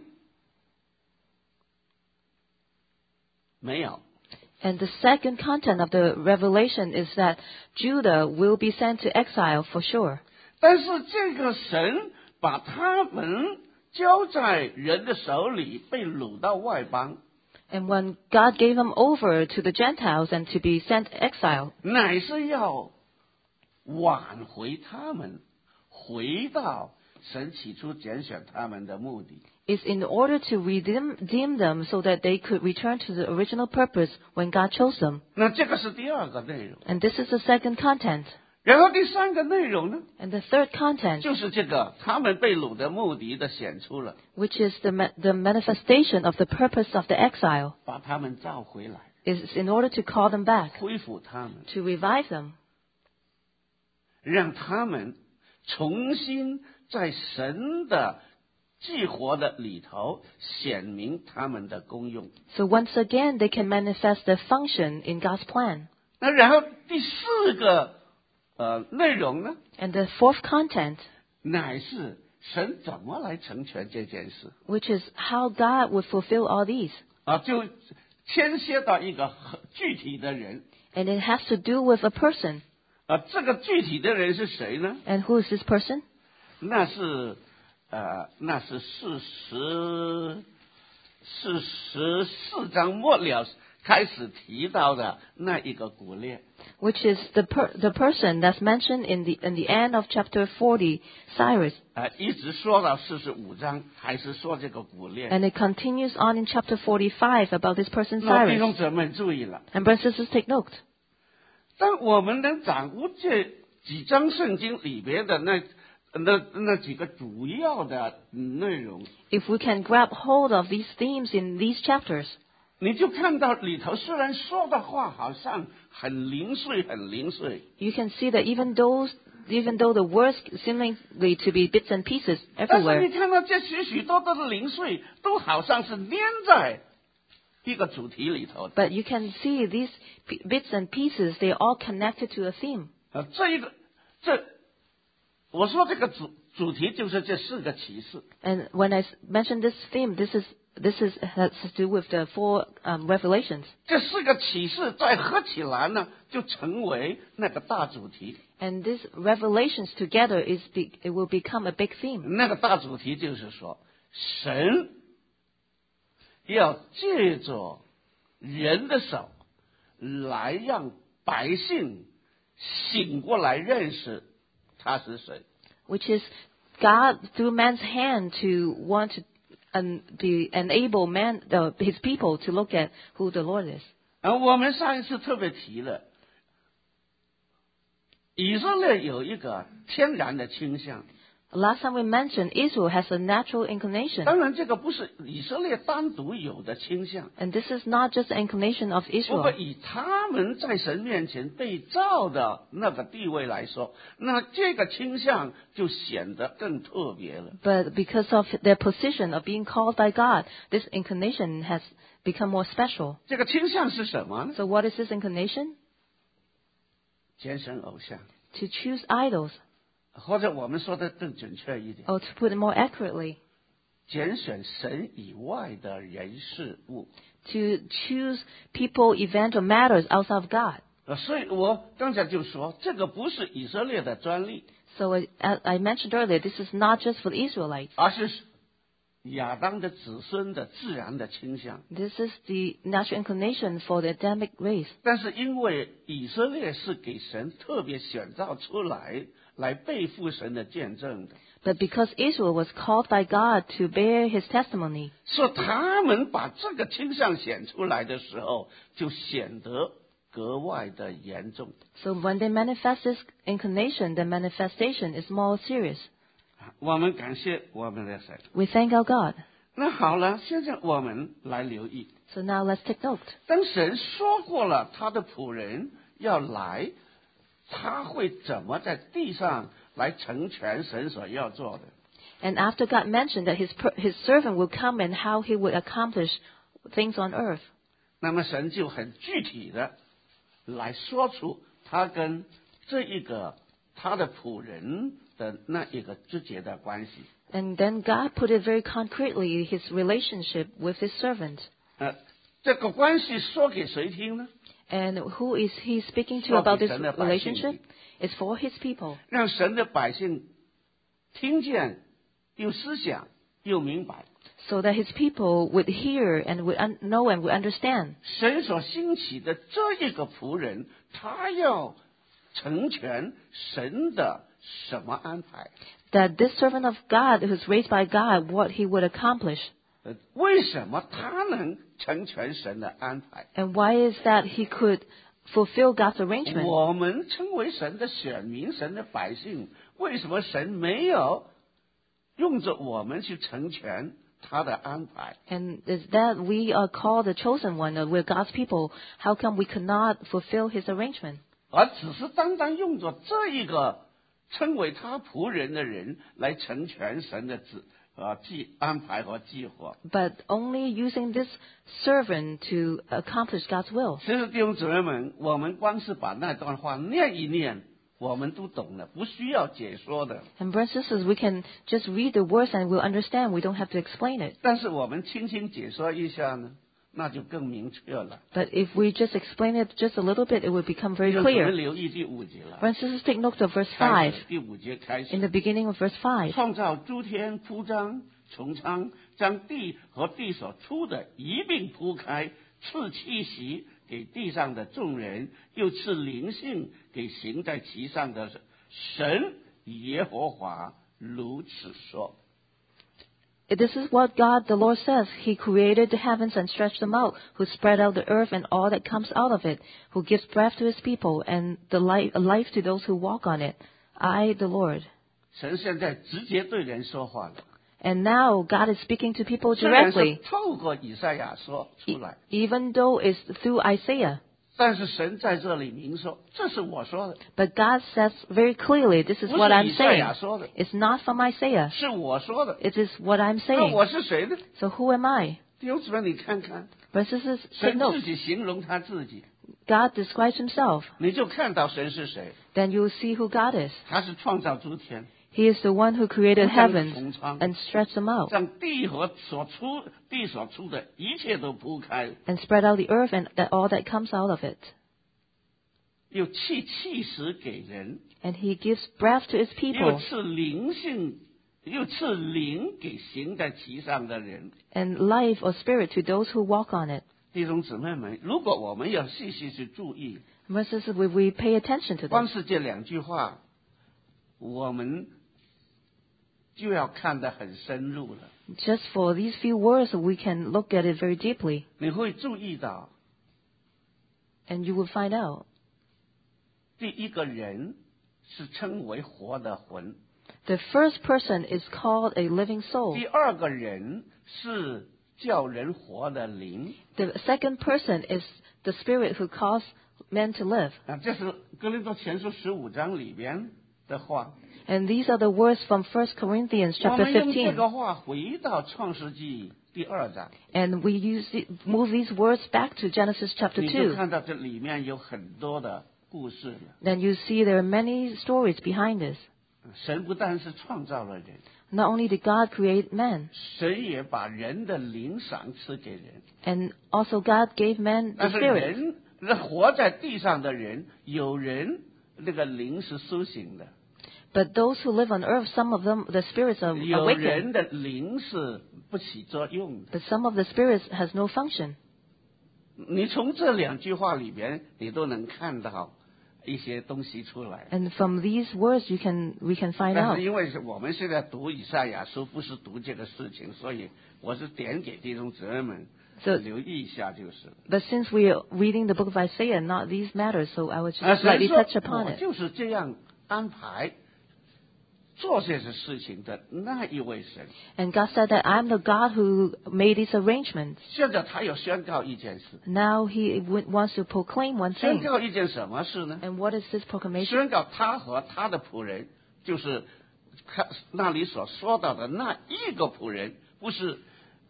没有。
And the second content of the revelation is that Judah will be sent to exile for sure.
但是这个神把他们交在人的手里，被掳到外邦，
And when God gave them over to the Gentiles and to be sent to exile,
乃是要挽回他们，回到神起初拣选他们的目的。
is in order to redeem them so that they could return to the original purpose when God chose them.
那这个是第二个内容。
And this is the second content.
然后第三个内容呢，
And the third content,
就是这个他们被掳的目的的显出了，
which is the manifestation of the purpose of the exile,
把他们召回来，
is in order to call them back,
恢复他们，
to revive them,
让他们重新在神的计划的里头显明他们的功用。
so once again they can manifest their function in God's plan.
那然后第4个内容呢，
And the fourth content,
乃是神怎么来成全这件事
which is how God would fulfill all these.
啊，就牵涉到一个很具体的人
And it has to do with a person.
啊，这个具体的人是谁呢？
And who is this person?
那是44章末了开始提到的那一个古列。
Which is the person that's mentioned in the end of chapter 40, Cyrus.
一直说到45章，还是说这个古列。
And it continues on in chapter 45 about this person
那弟
Cyrus.
兄姊妹注意了，
And brothers and sisters, take note.
当我们能掌握这几章圣经里边的那几个主要的内容，
If we can grab hold of these themes in these chapters,
你就看到里头虽然说的话好像很零碎，
you can see that even though the words seemingly to be bits and pieces
但是
everywhere,
你看到这许多的零碎，都好像是连在一个主题里头的。
but you can see these bits and pieces, they are all connected to a theme.
我说这个主题就是这4个启示。
And when I mention this theme, this has to do with the 4 revelations.
这4个启示再合起来呢，就成为那个大主题。
And these revelations together it will become a big theme.
那个大主题就是说，神要借着人的手来让百姓醒过来，认识他是谁。
Which is God through man's hand to want to enable his people to look at who the Lord is.
我们上一次特别提了，以色列有一个天然的倾向。
Last time we mentioned Israel has a natural inclination.
当然，这个不是以色列单独有的倾向，
And this is not just an inclination of
不过
Israel.
以他们在神面前被造的那个地位来说，那这个倾向就显得更特别了。
But because of their position of being called by God, this inclination has become more special.
这个倾向是什么呢？
So what is this inclination?
虔诚偶像，
To choose idols.
或者我们说的更准确一点，
or to put it more accurately,
拣选神以外的人事物。
to choose people, events, or matters outside of God.
所以我刚才就说，这个不是以色列的专利，
So as I mentioned earlier, this is not just for the Israelites.
而是亚当的子孙的自然的倾向。
This is the natural inclination for the Adamic race.
但是因为以色列是给神特别选召出来背负神的见证的，
But because Israel was called by God to bear his testimony,
所以他们把这个倾向显出来的时候，就显得格外的严重。
so when they manifest this inclination, the manifestation is more serious.
我们感谢我们的神。
We thank our God.
那好了，现在我们来留意，
So now let's take note.
当神说过了他的仆人要来，他会怎么在地上来成全神所要做的？
And after God mentioned that his servant will come and how he would accomplish things on earth,
那么神就很具体的来说出他跟这一个他的仆人的那一个直接的关系。
and then God put it very concretely, his relationship with his servant.
这个关系说给谁听呢？
And who is he speaking to about this relationship? It's for his people.
让神的百姓听见，又思想，又明白。
So that his people would hear and would know and would understand
神所兴起的这一个仆人，他要成全神的什么安排？
that this servant of God who's raised by God, what he would accomplish.
为什么他能成全神的安排？
And why is that he could fulfill God's arrangement?
我们称为神的选民，神的百姓，为什么神没有用着我们去成全他的安排？
And is that we are called the chosen one, or we're God's people? How come we cannot fulfill his arrangement?
而只是单单用着这一个称为他仆人的人来成全神的安排和计划。
But only using this servant to accomplish God's will.
其实弟兄姊妹们，我们光是把那段话念一念，我们都懂了，不需要解说的。
And brothers and sisters, we can just read the words and we'll understand. We don't have to explain it.
但是我们轻轻解说一下呢，那就更明确了。
But if we just explain it just a little bit, it will become very
我们
clear.
留意第5节了。
Brothers and sisters, take note of verse 5.
第5节开
In the
始，
beginning of verse 5.
创造诸天铺张穹苍，将地和地所出的一并铺开，赐气息给地上的众人，又赐灵性给行在其上的神耶和华如此说。
This is what God, the Lord, says. He created the heavens and stretched them out, who spread out the earth and all that comes out of it, who gives breath to his people and the life to those who walk on it. I, the Lord.
神现在直接对人说话了，
And now God is speaking to people
虽然是
directly,
透过以赛亚说出来，
even though it's through Isaiah.
但是神在这里明说，这是我说的，
But God says very clearly, this is
不
what
是
I'm
以赛亚
saying.
说的，
It's not from Isaiah.
是我说的。
It is what I'm
那
saying.
我是谁呢？
So who am I?
弟兄姊妹，你看看，
Brothers and sisters, take
神
note.
自己形容他自己，
God describes himself.
你就看到神是谁。
Then you'll see who God is.
他是创造诸天，
He is the one who created
铺张
heavens
穹苍，
and stretched them out
让地所出的一切都铺开，
and spread out the earth and all that comes out of it.
又气息给人，
And he gives breath to his
又
people
赐灵性，又赐灵给行在其上的人。
and life or spirit to those who walk on it.
弟兄姊妹们，如果我们要细细去注意，
Brothers and sisters, we pay attention to
光
this.
是这2句话，我们就要看得很深入了。
Just for these few words, we can look at it very deeply.
你会注意到，
And you will find out
第一个人是称为活的魂，
the first person is called a living soul.
第二个人是叫人活的灵。
The second person is the spirit who calls men to live.
这是哥林多前书15章里边的话。
And these are the words from 1 Corinthians
我
chapter
们用这
15.
个话回到创世纪第2章，
And we move these words back to Genesis chapter
你就
2.
看到这里面有很多的故事了。
Then you see there are many stories behind this.
神不但是创造了人，
Not only did God create man,
神也把人的灵赏赐给人。
and also God gave man the
但是
Spirit.
人活在地上的人，有人那个灵是苏醒的，
But those who live on earth, some of them, the spirits are
有
awakened,
人的灵是不起作用的。
but some of the spirits has no function.
你从这两句话里边，你都能看到一些东西出来。
And from these words, we can find
但
out.
是因为我们现在读以赛亚书，不是读这个事情，所以我是点给弟兄姊妹们
So-
留意一下就是了。
But since we are reading the book of Isaiah, not these matters, so I would just
神
slightly
说
touch upon
我
it.
就是这样安排做这些事情的那一位神。
And God said that I'm the God who made these arrangements.
现在他要宣告一件事，
Now He wants to proclaim one
宣
thing.
告一件什么事呢？
And what is this proclamation?
宣告他和他的仆人，就是他那里所说到的那一个仆人，不是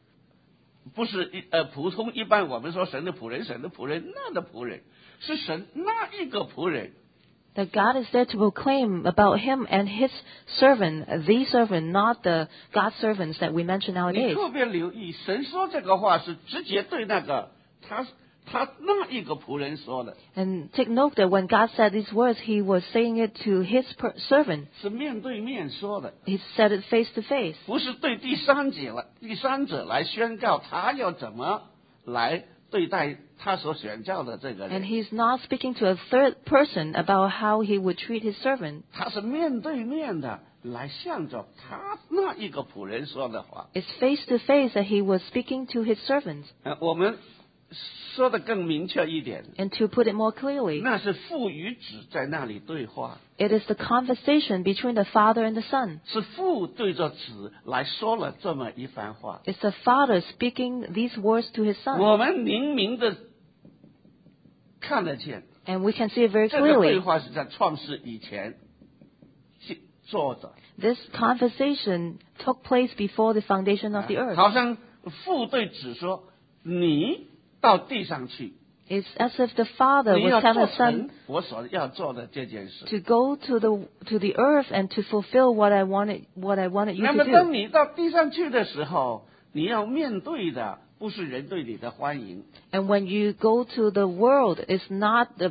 普通一般我们说神的仆人，神的仆人那的仆人，是神那一个仆人。
That God is there to proclaim about Him and His servant, the servant, not the God servants that we mention
你
nowadays.
特别留意，神说这个话是直接对那个他那一个仆人说的，
And take note that when God said these words, He was saying it to His servant.
是面对面说的，
He said it face to face.
不是对第三者来宣告他要怎么来对待他所选召的这个
And
人，
He's not speaking to a third person about how He would treat His servant.
他是面对面的来向着他那一个仆人说的话。
It's face to face that He was speaking to His servants.
我们说的更明确一点，
And to put it more clearly,
那是父与子在那里对话，
it is the conversation between the Father and the Son.
是父对着子来说了这么一番话。
It's the Father speaking these words to His Son.
我们明明的看得见，
And we can see it very
这个对
clearly.
话是在创世以前做的，
This conversation took place before the foundation of the earth.
好像父对子说：“你到地上去，
It's as if the Father
你
was
要
telling
做
the
成
Son
我所要做的这件事。”
to go to the earth and to fulfill what I wanted you
那
to
么，当
do.
你到地上去的时候，你要面对的不是人对你的欢迎，
And when you go to the world, it's not the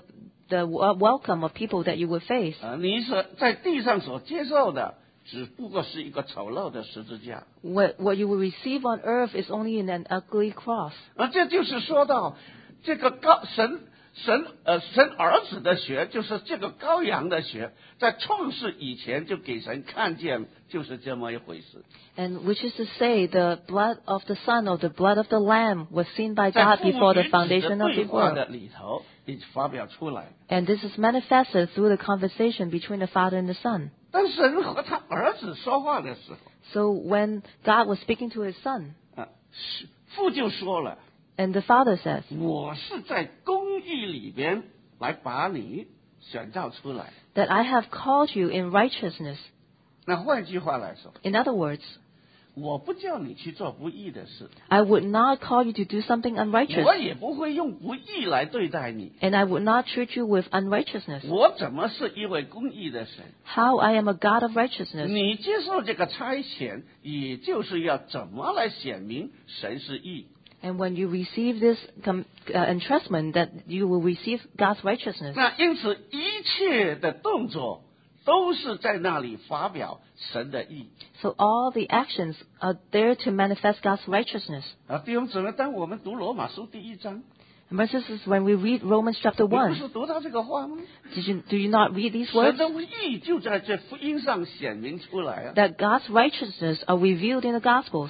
welcome of people that you would face.
你所在地上所接受的，只不过是一个丑陋的十字架。
What you will receive on earth is only in an ugly cross.
这就是说到这个神儿子的血，就是这个羔羊的血，在创世以前就给神看见，就是这么一回事。
And which is to say, the blood of the Son or the blood of the Lamb was seen by
在
God
父与
before the
子
foundation
的
of
对
the
话的
world.
里头，已发表出来。
And this is manifested through the conversation between the Father and the Son.
当神和他儿子说话的时候，
So when God was speaking to His Son,
父就说了。
and the Father says,
我是在公义里边来把你选召出来。
that I have called you in righteousness.
那换句话来说，
In other words,
我不叫你去做不义的事，
I would not call you to do something
我
unrighteous,
也不会用不义来对待你。
and I would not treat you with unrighteousness.
我怎么是一位公义的神？
How I am a God of righteousness.
你接受这个差遣，也就是要怎么来显明神是义。
And when you receive this entrustment, that you will receive God's righteousness.
那因此一切的动作都是在那里发表神的义。
So all the actions are there to manifest God's righteousness.
弟兄姊妹，当我们读罗马书第1章，
And brothers and sisters, when we read Romans chapter
你不
1,
是读到这个话吗？
do you not read these
神
words?
的义就在这福音上显明出来啊！
That God's righteousness are revealed in the Gospels.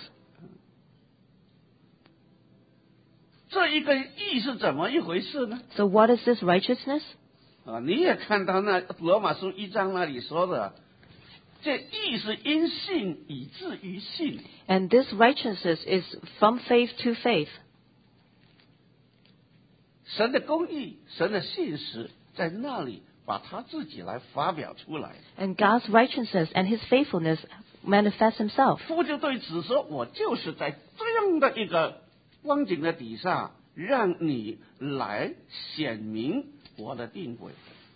这一个义是怎么一回事呢？
So what is this righteousness?
你也看到那罗马书1章那里说的，这义是因信以至于信。
And this righteousness is from faith to faith.
神的公义，神的信实，在那里把他自己来发表出来。
And God's righteousness and His faithfulness manifest Himself.
父就对子说：“我就是在这样的一个光景的底下，让你来显明我的定规。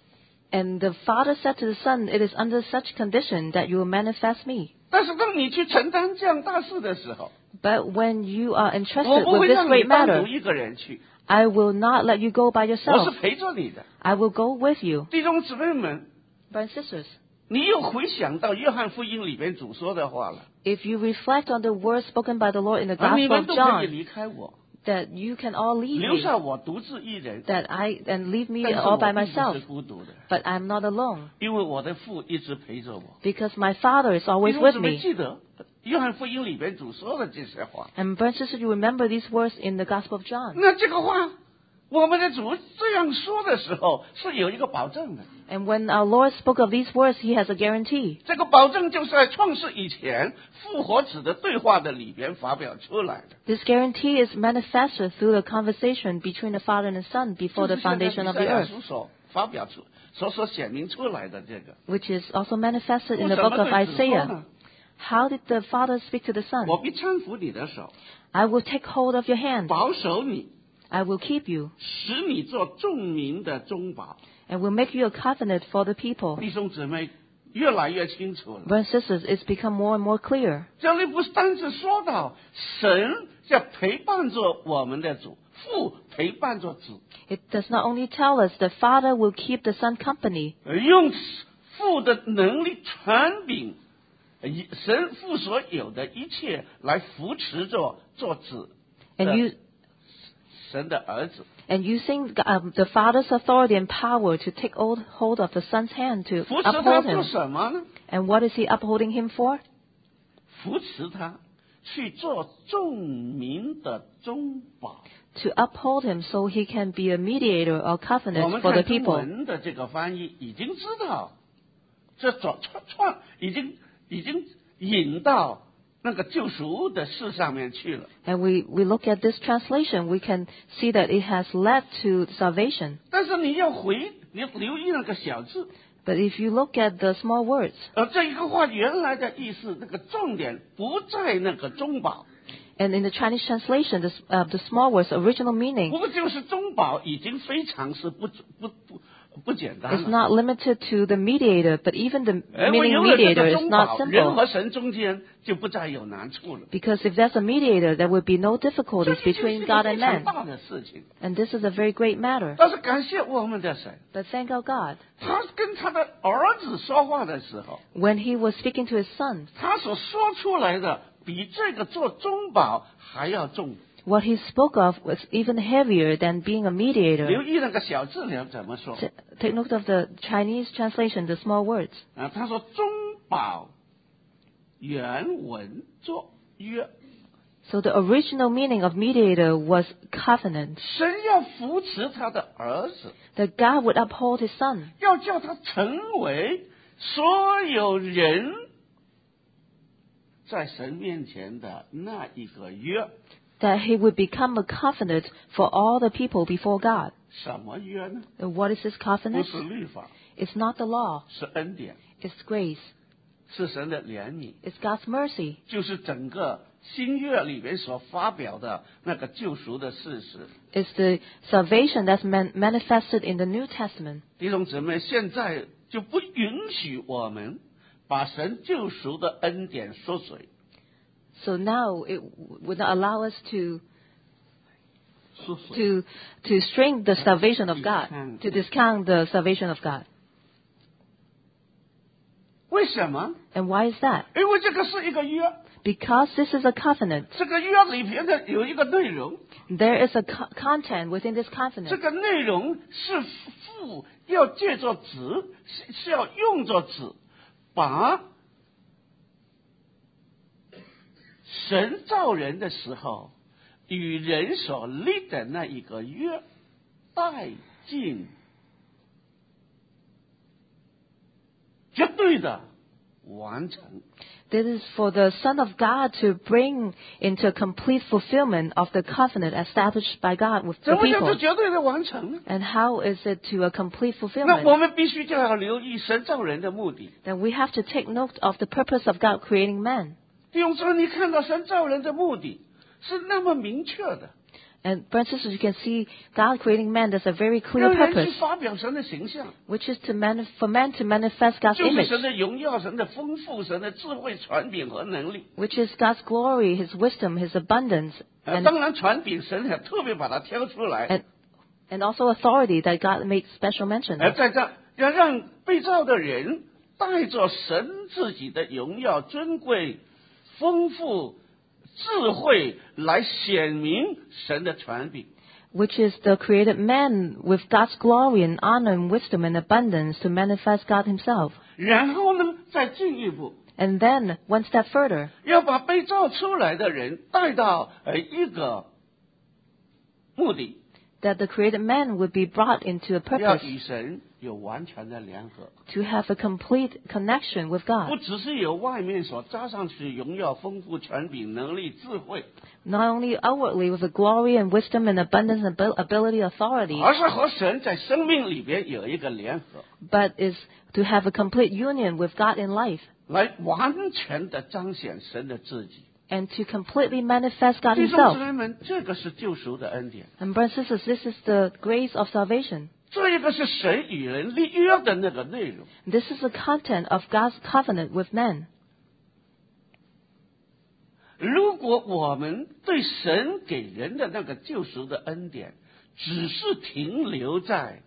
And the Father said to the Son, "It is under such condition that you will manifest me."
但是当你去承担这样大事的时候，
But when you are
我
entrusted
不
with
会
this
让你
great
单独
matter,
一个人去，
I will not let you go by
我是
yourself.
陪着你的。
I will go with you.
弟兄姊妹们，
Brothers and sisters,
你又回想到约翰福音里边主说的话了，
if you reflect on the words spoken by the Lord in the
你
Gospel
们
of
都可以
John,
离开我，
that you can all leave
留
me,
下我独自一人，
and leave me
但是
all
我
by
并不
myself.
是孤独的，
But I'm not alone,
因为我的父一直陪着我。
because my Father is
弟
always
兄
with
姊妹
me.
记得约翰福音里边主说的这些话，
And brothers and sisters, you remember these words in the Gospel of John.
那这个话，我们的主这样说的时候是有一个保证的，
And when our Lord spoke of these words, He has a guarantee.
这个保证就是在创世以前复活子的对话的里边发表出来的。
This guarantee is manifested through the conversation between the Father and the Son before the
就是现在
foundation of
以
the
赛亚
earth,
书所发表出、所显明出来的这个。
which is also manifested
为
in the
什
book
么
of
对子说
Isaiah.
呢？
How did the Father speak to the
我
Son?
必搀扶你的手，
I will take hold of your hand.
保守你，
I will keep you,
使你做众民的中保。
and will make you a covenant for the people.
弟兄姊妹，越来越清楚了。
Brothers and sisters, it's become more and more clear.
这里不是单是说到神在陪伴着我们的主，父陪伴着子，
It does not only tell us the Father will keep the Son company,
用父的能力权柄，以神父所有的一切来扶持着做子
and
的神的儿子。
using the Father's authority and power to take hold of the Son's hand to
扶持他
uphold
做
him.
什么呢？
And what is He upholding him for?
扶持他去做众民的中保。
To uphold him so he can be a mediator or
我
covenant
们
for the
看中
people.
文的这个翻译已经知道，这已经引到那个救赎的事上面去了。
And we look at this translation, we can see that it has led to salvation.
但是你留意那个小字，
But if you look at the small words,
这一个话原来的意思，那个重点不在那个中保，
and in the Chinese translation, the small words, original meaning
不过就是中保已经非常是不简单
is
了。
not limited to the mediator, but even the
我
meaning
有了这
mediator
个
is
中
not
保，人
simple.
和神中间就不再有难处了。
Because if there's a mediator, there would be no
这
difficulties
是一
between
个
God
非
and
常
man.
大的事情。
And this is a very great matter.
但是感谢我们的神，
But thank our God,
他跟他的儿子说话的时候，
when he was speaking to his son,
他所说出来的比这个做中保还要重。
what he spoke of was even heavier than being a
留
mediator.
意那个小字了怎么说
Take note of the Chinese translation, the small words.
啊？他说中保原文作约，
So the original meaning of mediator was covenant,
神要扶持他的儿子，
that God would uphold his son,
要叫他成为所有人在神面前的那一个约。
that he would become a covenant for all the people before God.
什么约呢？
And what is this
不
covenant?
是律法，
It's not the law,
是恩典，
it's grace,
是神的怜悯，
it's God's mercy.
就是整个新约里面所发表的那个救赎的事实。
It's the salvation that's manifested in the New Testament.
弟兄姊妹，现在就不允许我们把神救赎的恩典缩水。
So now it would not allow us to
缩水
to shrink the salvation of God, to discount the salvation of God.
为什么？
And why is that?
因为这个是一个约，
Because this is a covenant.
这个约里边的有一个内容，
There is a content within this
这
covenant.
个内容是父要借着子，是要用着子，把神造人的时候与人所立的那一个约带进绝对的完成。
This is for the Son of God to bring into a complete fulfillment of the covenant established by God with
怎
the
么叫
people.
做绝对的完成呢？
And how is it to a complete
那
fulfillment?
我们必须就要留意神造人的目的。
Then we have to take note of the purpose of God creating man.
弟兄姊妹，你看到神造人的目的是那么明确的，
And brothers and sisters, you can see God creating man. There's a very clear
让人
purpose,
去发表神的形象，
which is for man to manifest God's
就是
image,
神的荣耀、神的丰富、神的智慧、权柄和能力。
which is God's glory, His wisdom, His abundance,
当然，权柄神也特别把它挑出来，
and also authority that God makes special mention
而
of.
在这要让被造的人带着神自己的荣耀、尊贵、丰富、智慧来显明神的权柄。
Which is the created man with God's glory and honor and wisdom and abundance to manifest God Himself.
然后呢，再进一步，
And then, one step further,
要把被造出来的人带到一个目的，
that the created man would be brought into a
要
purpose
与神有完全的联合，
to have a complete connection with
不
God.
只是有外面所加上去荣耀、丰富、权柄、能力、智慧，
Not only outwardly with the glory and wisdom and abundance and ability, authority,
而是和神在生命里边有一个联合，
but is to have a complete union with God in life
来完全的彰显神的自己。
and to completely manifest God
弟兄姊
Himself.
妹们，这个是救赎的恩典，
And brothers and sisters, this is the grace of salvation.
这一个是神与人立约的那个内容。
This is the content of God's covenant with men.
如果我们对神给人的那个救赎的恩典，只是停留在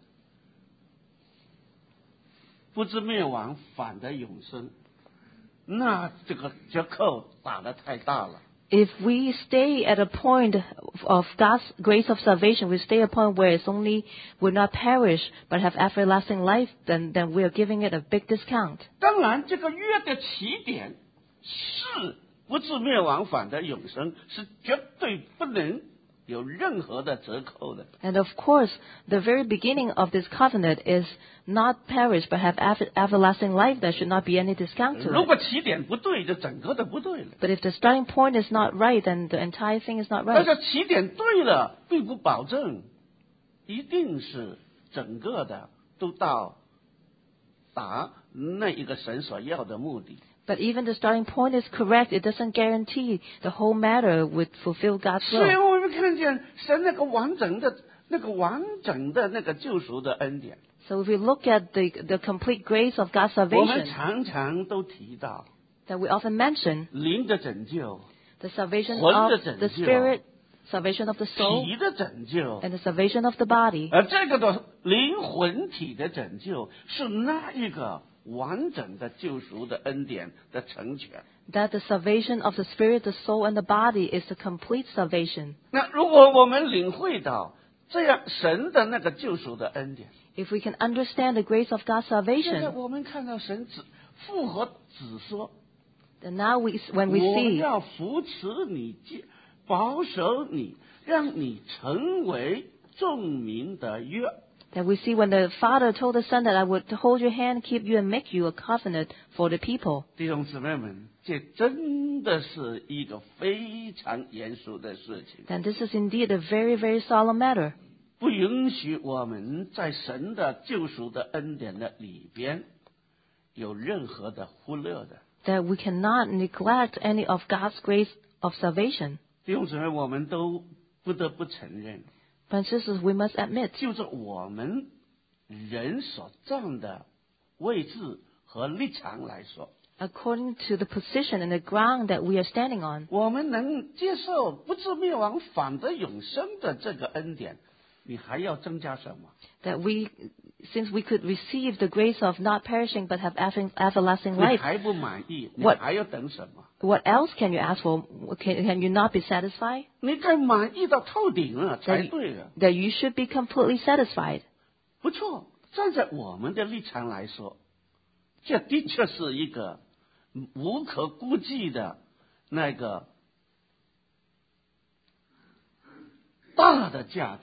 不知灭亡，反得永生，那这个折扣打得太大了。
If we stay at a point of God's grace of salvation, we stay at a point where it's only will not perish but have everlasting life, then we are giving it a big discount.
当然，这个约的起点是不至灭亡，反得永生，是绝对不能有任何的折扣的。
And of course, the very beginning of this covenant is not perish but have everlasting life. There should not be any discount to
如
it.
果起点不对，就整个的不对了。
But if the starting point is not right, then the entire thing is not
但
right.
是起点对了，并不保证一定是整个的都到达那一个神所要的目的。
But even the starting point is correct, it doesn't guarantee the whole matter would fulfill God's
所以
will.
我们看见神那个完整的那个救赎的恩典，
So if we look at the complete grace of God's
我们
salvation
常常都提到
that we often mention,
灵的拯救、
the salvation
魂的
of
拯
the
救，
spirit, salvation of the soul,
体的拯救，
and the salvation of the body.
而这个的灵魂体的拯救是那一个完整的救赎的恩典的成全。
That the salvation of the spirit, the soul, and the body is the complete salvation.
那如果我们领会到这样神的那个救赎的恩典，
If we can understand the grace of God's
现在
salvation,
我们看到神复和子说，
then now when we
我
see
要扶持你，保守你，让你成为众民的约。
that we see when the Father told the Son that I would hold your hand, keep you, and make you a covenant for the people.
弟兄姊妹们，这真的是一个非常严肃的事情，
Then this is indeed a very, very solemn matter.
不允许我们在神的救赎的恩典的里边有任何的忽略的。
That we cannot neglect any of God's grace of salvation.
弟兄姊妹，我们都不得不承认，
But sisters, we must admit
就是我们人所站的位置和立场来说，
according to the position and the ground that we are standing on,
我们能接受不至灭亡反得永生的这个恩典，你还要增加什么？
that since we could receive the grace of not perishing but have everlasting
你
life,
还不满意，你
What-
还要等什么？
what else can you ask for? Can you not be satisfied?
你该满意到透顶了才对的。
That you should be completely satisfied.
不错，站在我们的立场来说，这的确是一个无可估计的那个大的价值。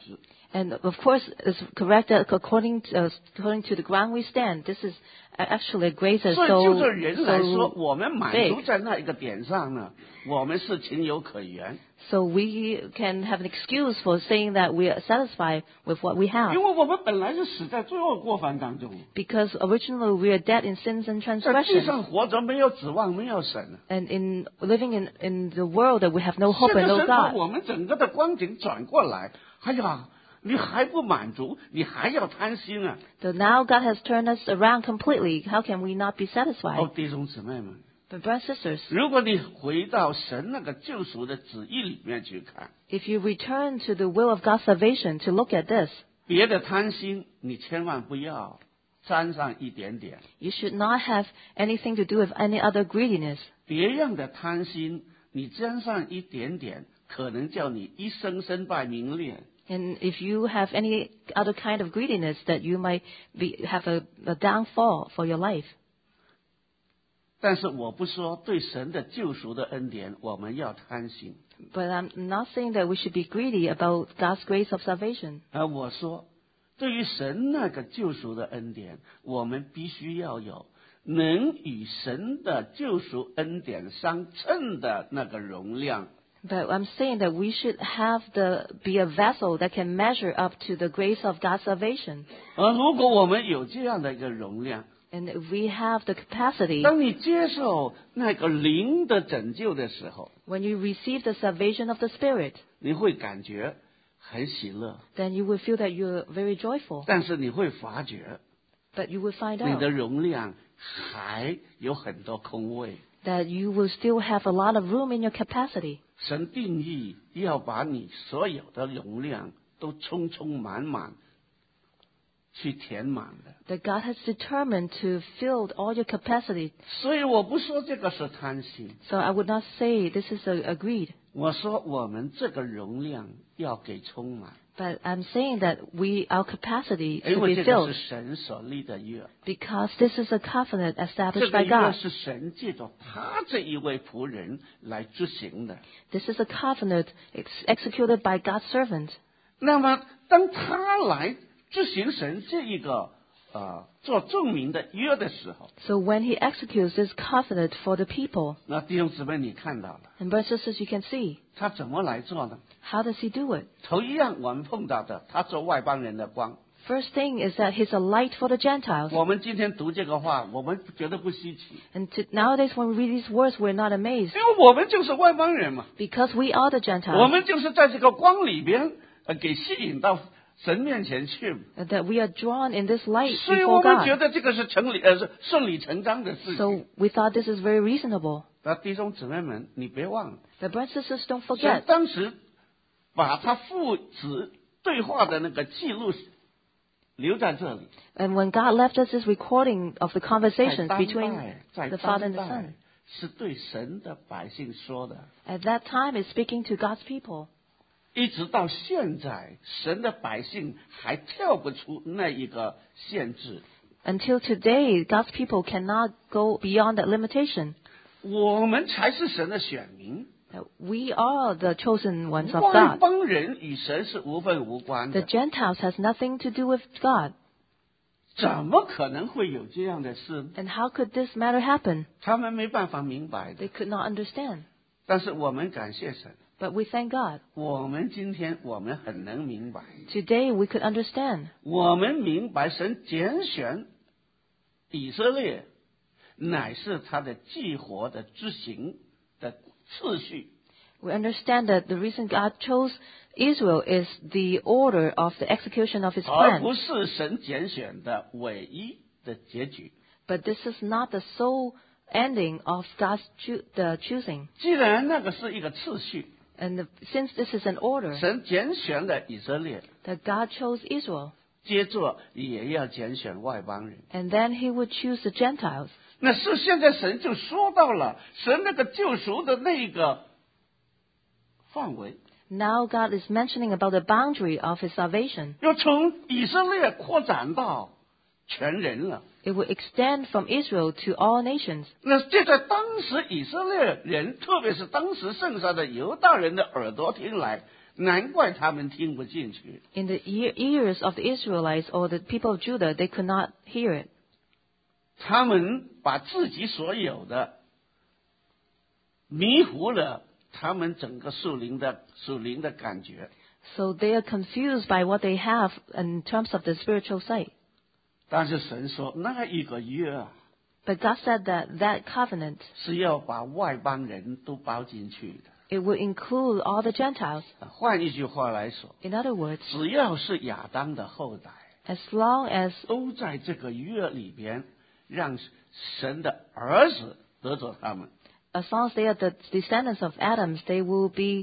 And of course, it's correct that according to the ground we stand, this is actually a grace that's
所以就着人来说，
so
我们满足
big.
在那一个点上呢，我们是情有可原。
So we can have an excuse for saying that we are satisfied with what we
因
have.
为我们本来是死在罪恶过犯当中，
Because originally we are dead in sins and
在地
transgressions.
上活着没有指望，没有神。
And in living in the world that we have no
现
hope
在
and no
神把
God.
我们整个的光景转过来，哎呀，你还不满足，你还要贪心啊！
So now God has turned us around completely. How can we not be
哦，
satisfied?
弟兄姊妹们，
But brothers and sisters,
如果你回到神那个救赎的旨意里面去看，
if you return to the will of God's salvation to look at this,
别的贪心你千万不要沾上一点点，
you should not have anything to do with any other greediness.
别样的贪心你沾上一点点，可能叫你一生身败名裂。
And if you have any other kind of greediness, that you might have a downfall for your life.
但是我不说对神的救赎的恩典我们要贪心，
But I'm not saying that we should be greedy about God's grace of salvation.
而我说对于神那个救赎的恩典，我们必须要有能与神的救赎恩典相称的那个容量。
But I'm saying that we should be a vessel that can measure up to the grace of God's salvation.
而如果我们有这样的一个容量，
And if we have the capacity,
当你接受那个灵的拯救的时候，
when you receive the salvation of the Spirit,
你会感觉很喜乐，
then you will feel that you're very joyful.
但是你会发觉
But you will find
你
out
的容量还有很多空位。
that you will still have a lot of room in your capacity.
神定义要把你所有的容量都充充满满去填满的，
That God has determined to fill all your capacity.
所以我不说这个是贪心，
So I would not say this is a greed.
我说我们这个容量要给充满，
But I'm saying that our capacity
因
should
为
be
这个是
filled
神所立的约，
because this is a covenant
这
established
个
by
约
God.
是神借着他这一位仆人来执行的。
This is a covenant executed by God's servant.
那么当他来执行神这一个做证明的约的时候，
So when he executes this covenant for the people,
那弟兄姊妹你看到了，
and brothers and sisters, you can see,
他怎么来做呢？
how does he do it?
头一样我们碰到的，他做外邦人的光。
First thing is that he's a light for the Gentiles.
我们今天读这个话，我们觉得不稀奇，
And nowadays when we read these words, we're not amazed
因为我们就是外邦人嘛，
because we are the
我
Gentiles.
们就是在这个光里边给吸引到神面前去，
That we are drawn in this light
所以我
before
们觉
God.
得这个是顺理成章的事
So
情。
we thought this is very reasonable.
那弟兄姊妹们，你别忘了，
But brothers and sisters, don't
神
forget
当时把他父子对话的那个记录留在这里，
And when God left us this recording of the
在
conversations
当
between
代，在
the Father
当
and the
代
Son,
是对神的百姓说的。
at that time is speaking to God's people.
一直到现在，神的百姓还跳不出那一个限制。
Until today, God's people cannot go beyond that limitation.
我们才是神的选民，
That we are the chosen ones of
外
God.
邦人与神是无分无关
The
的，
Gentiles has nothing to do with God.
怎么可能会有这样的事？
And how could this matter happen?
他们没办法明白的。
They could not understand.
但是我们感谢神，
But we thank God.
我们今天我们很能明白，
Today we could understand.
我们明白神拣选以色列，乃是他的计活的执行的次序。
We understand that the reason God chose Israel is the order of the execution of His
而
plan.
不是神拣选的唯一的结局。
But this is not the sole ending of God's the choosing.
既然那个是一个次序，
And since this is an order
神拣选了以色列，
that God chose Israel,
接着也要拣选外邦人。
and then He would choose the Gentiles.
那是现在神就说到了神那个救赎的那个范围，
Now God is mentioning about the boundary of His salvation.
要从以色列扩展到全人了。
It will extend from Israel to all nations.
那这在当时以色列人，特别是当时剩下的犹大人的耳朵听来， 难怪他们听不进去。
In the ears of the Israelites or the people of Judah, they could not hear it.
他们把自己所有的迷糊了他们整个属灵的感觉。
So they are confused by what they have in terms of the spiritual sight.
但是神说那一个约啊，
But God said that covenant,
是要把外邦人都包进去的。
it will include all the Gentiles.
换一句话来说，
In other words,
只要是亚当的后代，
as long as
都在这个约里边，让神的儿子得着他们。
as they are the descendants of Adam, they will be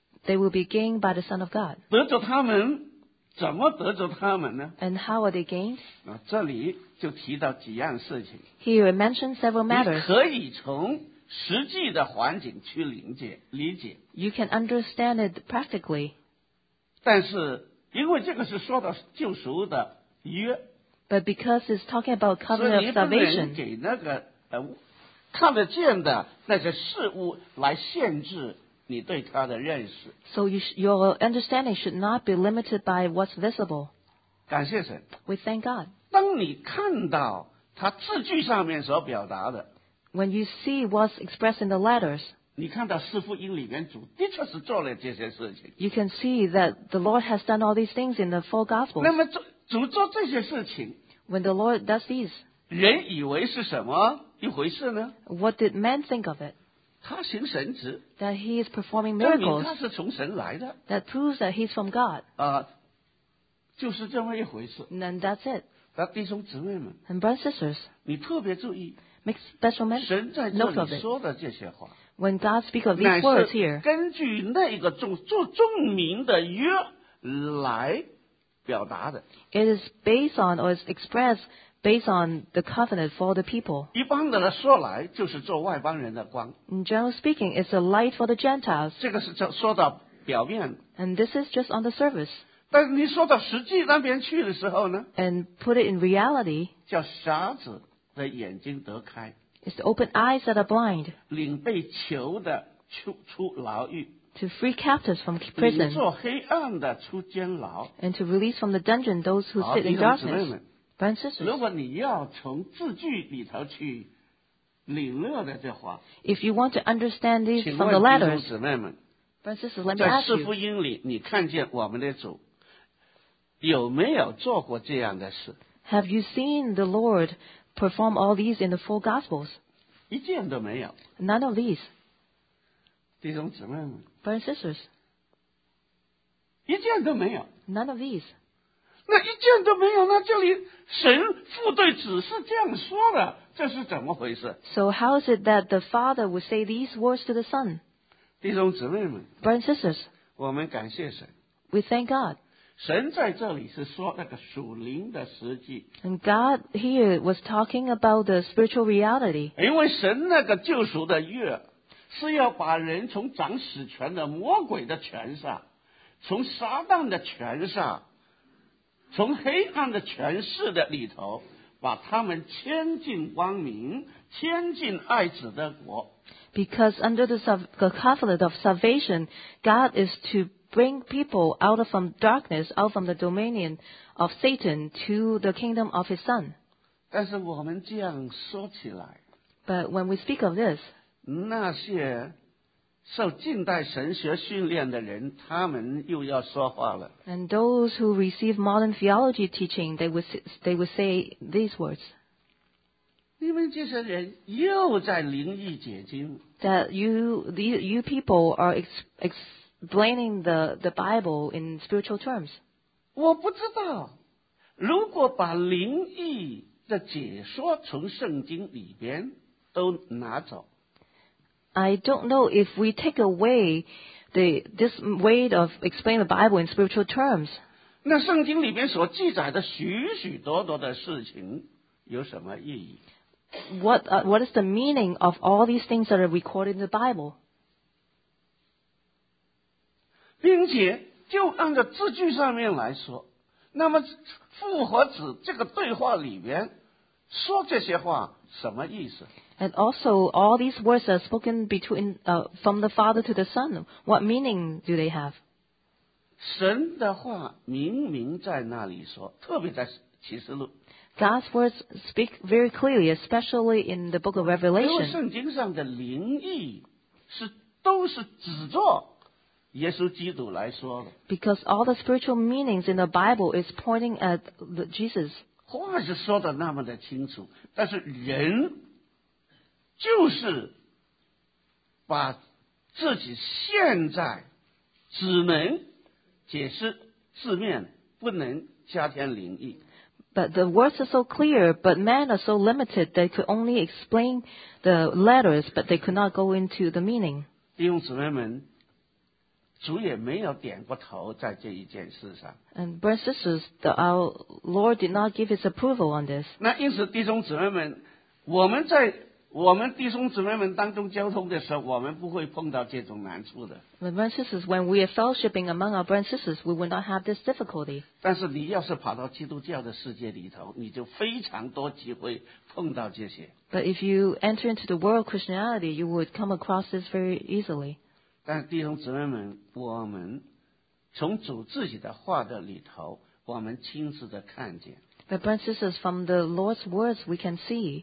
gained by the Son of God.
得着他们，怎么得着他们呢？
And how are they gained?
这里就提到几样事情。
Here it mentions several
你
matters.
可以从实际的环境去理解，
You can understand it practically,
但是因为这个是说到救赎的约，
but because it's talking about
所以
covenant
你
of
不能
salvation,
给那个看得见的那些事物来限制你对他的认识。
so your understanding should not be limited by what's visible.
感谢神，
We thank God.
当你看到他字句上面所表达的，
When you see what's expressed in the letters,
你看到四福音里面主的确是做了这些事情。
you can see that the Lord has done all these things in the four Gospels.
那么主做这些事情，
When the Lord does these,
人以为是什么一回事呢？
what did men think of it?
他行神职，
That he is performing
证明
miracles
他是从神来的
that proves that he's from God.
就是这么一回事。
And then that's it.
那弟兄姊妹们，
And brothers and sisters,
你特别注意，
make special mention
神在这
note of
里
it.
说的这些话，
When God speaks of
乃
these words
是
here,
根据那个做证明的约来表达的。
it is based on or is expressed based on the covenant for the people.
一般的来说来，就是做外邦人的光，
In general speaking, it's a light for the Gentiles.
这个是说到表面。
And this is just on the surface.
但是你说到实际那边去的时候呢，
And put it in reality,
叫傻子的眼睛得开，
it's to open eyes that are blind,
领被囚的出牢狱，
to free captives from
领
prison,
做黑暗的出监牢。
and to release from the dungeon those who
好，
sit
弟
in
兄姊妹
darkness.
们，
Brothers and
如
sisters,
果你要从字句里头去领略的这话，
if you want to understand these
请
from the
问弟兄
letters,
姊妹们，
brothers and sisters, let me
在
ask
四福
you,
音里，你看见我们的主有没有做过这样的事？
have you seen the Lord perform all these in the four Gospels?
一件都没有。
None of these.
弟兄姊妹们，
Brothers and sisters,
一件都没有。
none of these.
那一件都没有，那这里神父对子是这样说的，这是怎么回事？
So how is it that the Father would say these words to the Son?
弟兄姊妹们，
Brothers and sisters,
我们感谢神，
we thank God.
神在这里是说那个属灵的实际，
And God here was talking about the spiritual reality.
因为神那个救赎的约是要把人从掌死权的魔鬼的权上，从撒旦的权上，从黑暗的权势的里头，把他们牵进光明，牵进爱子的国。
Because under the covenant of salvation, God is to bring people out from darkness, out from the dominion of Satan to the kingdom of his Son.
但是我们这样说起来，
But when we speak of this,
那些受近代神学训练的人，他们又要说话了。
and those who receive modern theology teaching, they would say these words,
你们这些人又在灵意解经，
that you people are explaining the Bible in spiritual terms.
我不知道，如果把灵意的解说从圣经里边都拿走，
I don't know if we take away this way of explaining the Bible in spiritual terms,
那圣经里边所记载的许许多多的事情有什么意义？
what is the meaning of all these things that are recorded in the Bible?
并且就按照字句上面来说，那么父和子这个对话里边说这些话什么意思？
And also, all these words are spoken from the Father to the Son. What meaning do they have?
神的话明明在那里说，特别在启示录，
God's words speak very clearly, especially in the book of
因为
Revelation,
圣经上的灵意都是指着耶稣基督来说的。
because all the spiritual meanings in the Bible is pointing at Jesus.
话是说的那么的清楚，但是人就是把自己现在只能解释字面，不能加添灵意。
But the words are so clear, but men are so limited they could only explain the letters, but they could not go into the meaning.
弟兄姊妹们，主也没有点过头在这一件事上。
And brothers and sisters, our Lord did not give His approval on this.
那因此，弟兄姊妹们，我们弟兄姊妹们当中交通的时候，我们不会碰到这种难处的。
But brothers and sisters, when we are fellowshipping among our brothers and sisters, we will not have this difficulty.
但是你要是跑到基督教的世界里头，你就非常多机会碰到这些。
But if you enter into the world of Christianity, you would come across this very easily.
但弟兄姊妹们，我们从主自己的话的里头，我们亲自的看见，
But brothers and sisters, from the Lord's words, we can see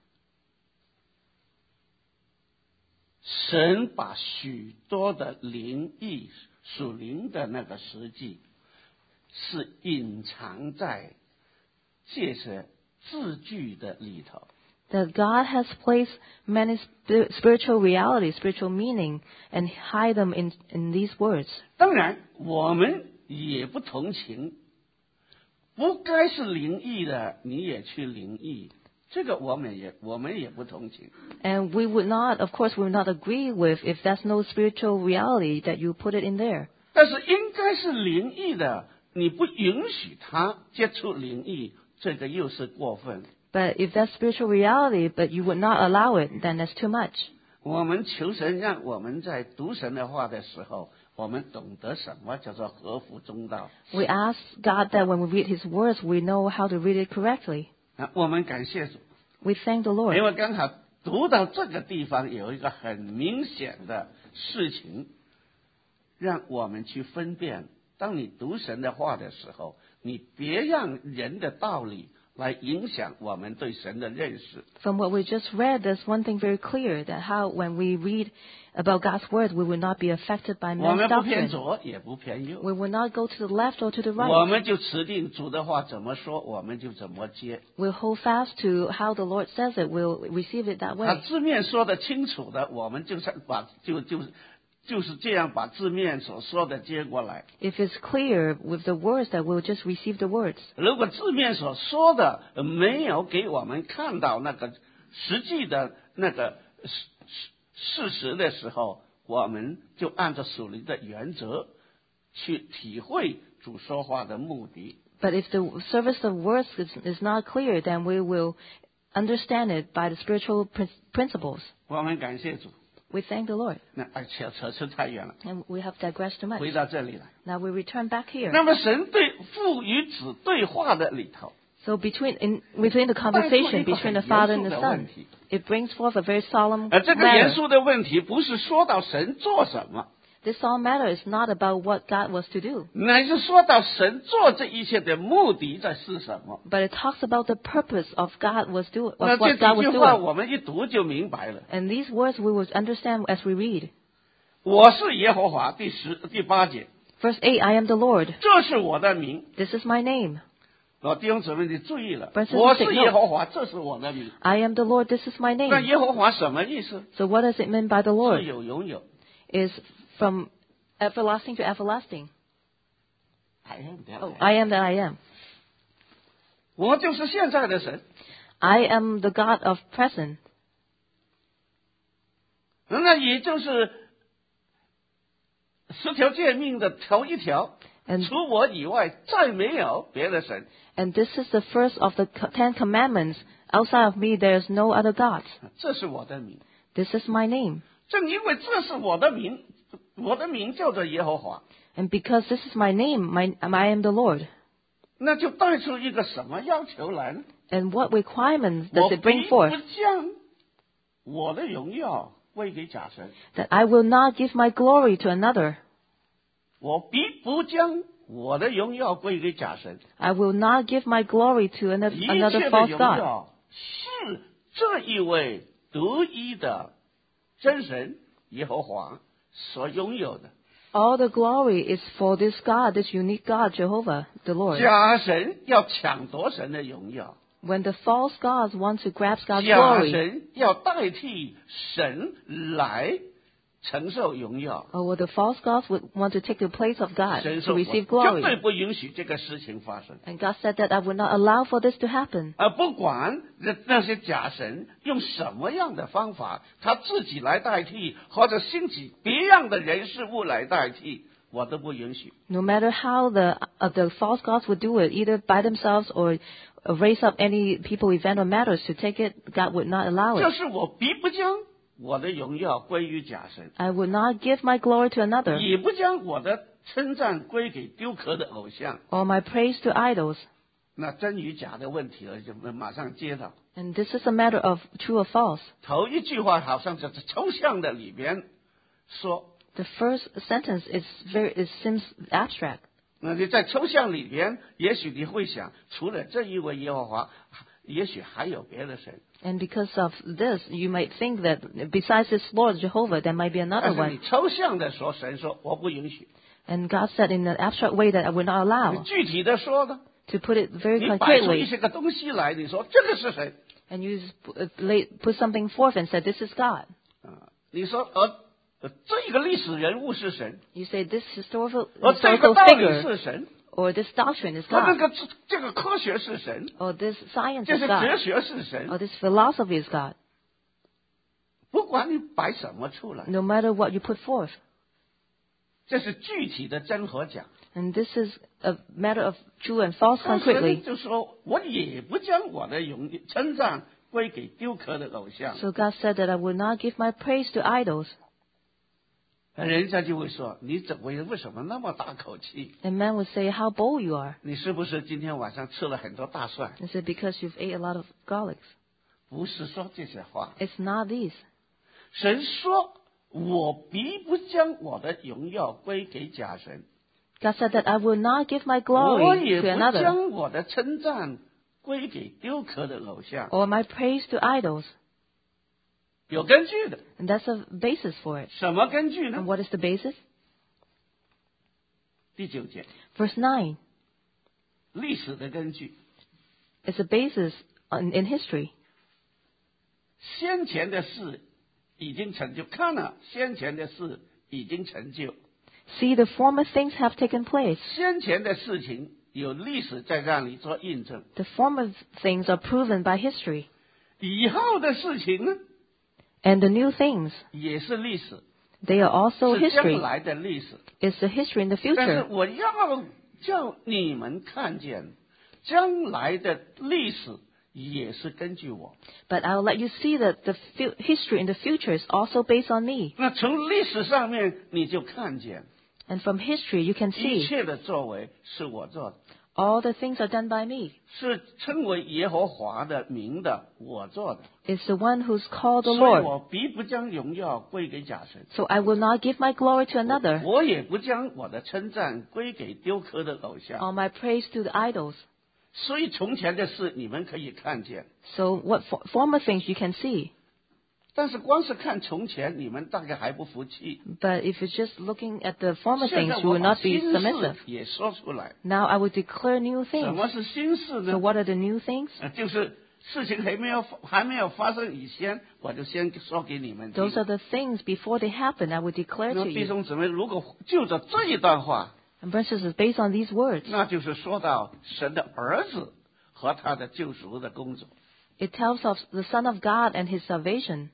神把许多的灵意属灵的那个实际，是隐藏在这些字句的里头。
that God has placed many spiritual realities, spiritual meaning, and hide them in these words.
当然，我们也不同情，不该是灵意的，你也去灵意，这个我们也不同情。
And we would not, of course, we would not agree with if that's no spiritual reality that you put it in there.
但是应该是灵意的，你不允许他接触灵意，这个又是过分。
But if that's spiritual reality, but you would not allow it, then that's too much.
我们求神让我们在读神的话的时候，我们懂得什么叫做合乎中道。
We ask God that when we read His words, we know how to read it correctly.
我们感谢主，
We thank the
因
Lord.
为刚好读到这个地方有一个很明显的事情，让我们去分辨。当你读神的话的时候，你别让人的道理来影响我们对神的认识。
From what we just read, there's one thing very clear, that how when we read about God's word, we will not be affected by
我
man's
们不偏
doctrine.
左，也不偏右，
We will not go to the left or to the
我
right.
们就持定主的话怎么说，我们就怎么接。
We'll hold fast to how the Lord says it. We'll receive it that
他
way.
字面说的清楚的，我们就是就是这样把字面所说的接过来。
If it's clear with the words, that we'll just receive the words.
如果字面所说的没有给我们看到那个实际的那个事实的时候，我们就按照属灵的原则去体会主说话的目的。
But if the service of words is not clear, then we will understand it by the spiritual principles.
我们感谢主。
We thank the Lord.
那扯太远了，
And we have digressed too much.
回到这里来。
Now we return back here.
那么神对父与子对话的里头，
So within the conversation between the Father and the Son, it brings forth a very solemn
这个严
matter.
肃的问题不是说到神做什么，
This solemn matter is not about what God was to do,
乃是说到神做这一切的目的在是什么。
but it talks about the purpose of
那
what
这
God
几
was
句话
doing.
我们一读就明白了。
And these words we will understand as we read.
我是耶和华，第8节，
Verse 8, I am the Lord.
这是我的名。
This is my name.
弟兄姊妹，你注意了，
Brothers and
我是
sisters,
耶和华，这是我的名。
I am the Lord. This is my
那
name.
耶和华什么意思？
So what does it mean by the
是
Lord?
有拥有。
Is from everlasting to everlasting.
I am that
Oh,
I am
I am that I am.
我就是现在的神。
I am the God of present.
那也就是10条诫命的头一条，
And
除我以外再没有别的神。
And this is the first of the 10 commandments. Outside of me, there is no other gods.
这是我的名。
This is my name.
正因为这是我的名，我的名叫做耶和华，
And because this is my name, I am the Lord.
那就带出一个什么要求来呢？
And what requirements
我
does
必
it bring
不
forth?
将我的荣耀归给假神。
That I will not give my glory to another.
我必不将我的荣耀归给假神。
I will not give my glory to
一
another
切的
false
荣
god.
耀是这一位独一的真神耶和华所拥有的。
All the glory is for this God, this unique God, Jehovah, the Lord.
假神要抢夺神的荣耀，
When the false gods want to grab God's
假
glory,
神要代替神来承受荣耀。
or the false gods would want to take the place of God
神
to
说：“我
receive
绝对
glory.
不允许这个事情发生。
And God said that I would not allow for this to happen.
不管那些假神用什么样的方法，他自己来代替，或者兴起别样的人事物来代替，我都不允许。
No matter how the false gods would do it, either by themselves or raise up any people, event, or matters to take it, God would not allow
就
it.
是我必不将我的荣耀归于假神，
I would not give my glory to another,
也不将我的称赞归给丢壳的偶像。
or my praise to idols.
那真与假的问题了，就马上接到
And this is a matter of true or false.
头一句话，好像就是抽象的里边说。
The first sentence it seems abstract.
那你在抽象里边，也许你会想，除了这一位耶和华，也许还有别的神。
And because of this, you might think that besides this Lord Jehovah, there might be
但
another
是你
one.
抽象的说，神说我不允许。
And God said in an abstract way that I would not
你
allow.
具体的说呢，
To put it very
你摆出一
concretely,
些个东西来，你说这个是谁？
and you put something forth and said, this is God.
你说这一个历史人物是神，
You say this historical
这个道理
figure
是神，
or this doctrine is
这
God,
个科学是神，
or this science
这
is
是哲
God,
学是神，
or this philosophy is God.
不管你摆什么出来，
No matter what you put forth.
这是具体的真和假。
And this is a matter of true and false
当时
concretely.
就说，我也不将我的称赞归给丢壳的偶像。
So God said that I would not give my praise to idols.
人家就会说，你为什么那么大口气？
And man would say, how bold you are.
你是不是今天晚上吃了很多大蒜？
I said, because you've ate a lot of garlics.
不是说这些话。
It's not these.
神说，我必不将我的荣耀归给假神，
God said that I will not give my
我
glory
也
to
不
another,
将我的称赞归给丢壳的偶像。
or my praise to idols.
有根据的，
And that's a basis for it.
什么根据
And
呢？
what is the basis?
第9节，
Verse 9.
历史的根据。
It's a basis in history.
先前的事已经成就，看了先前的事已经成就，
See, the former things have taken place.
先前的事情有历史在那里做印证，
The former things are proven by history.
以后的事情呢
And the new things,
也是历史，
they are also
是将
history.
来的历史。
It's the history in the
但是
future.
我要叫你们看见，将来的历史也是根据我。
But I'll let you see that the history in the future is also based on me.
那从历史上面你就看见，
And from history, you can
一
see
切的作为是我做的，
all the things are done by me.
是称为耶和华的名的我做的。
It's the one who's called the
所以
Lord.
我必不将荣耀归给假神，
So I will not give my glory to another,
我也不将我的称赞归给丢壳的偶像。
or my praise to the idols.
所以从前的事你们可以看见，
So what former things you can see.
但是光是看从前，你们大概还不服气。
But if you're just looking at the former
现在
things, you
我
will
把
not be
新事
submissive.
也说出来。
Now I will declare new
什
things.
么是新事
So
呢？
what are the new things?
就是事情还没有发生以前，我就先说给你们听
Those。are the things before they happen, I will declare
那
to
弟
you.
兄姊妹，如果就着这一段话，
And brothers and sisters, based on these words,
那就是说到神的儿子和他的救赎的工作。
it tells of the Son of God and His salvation.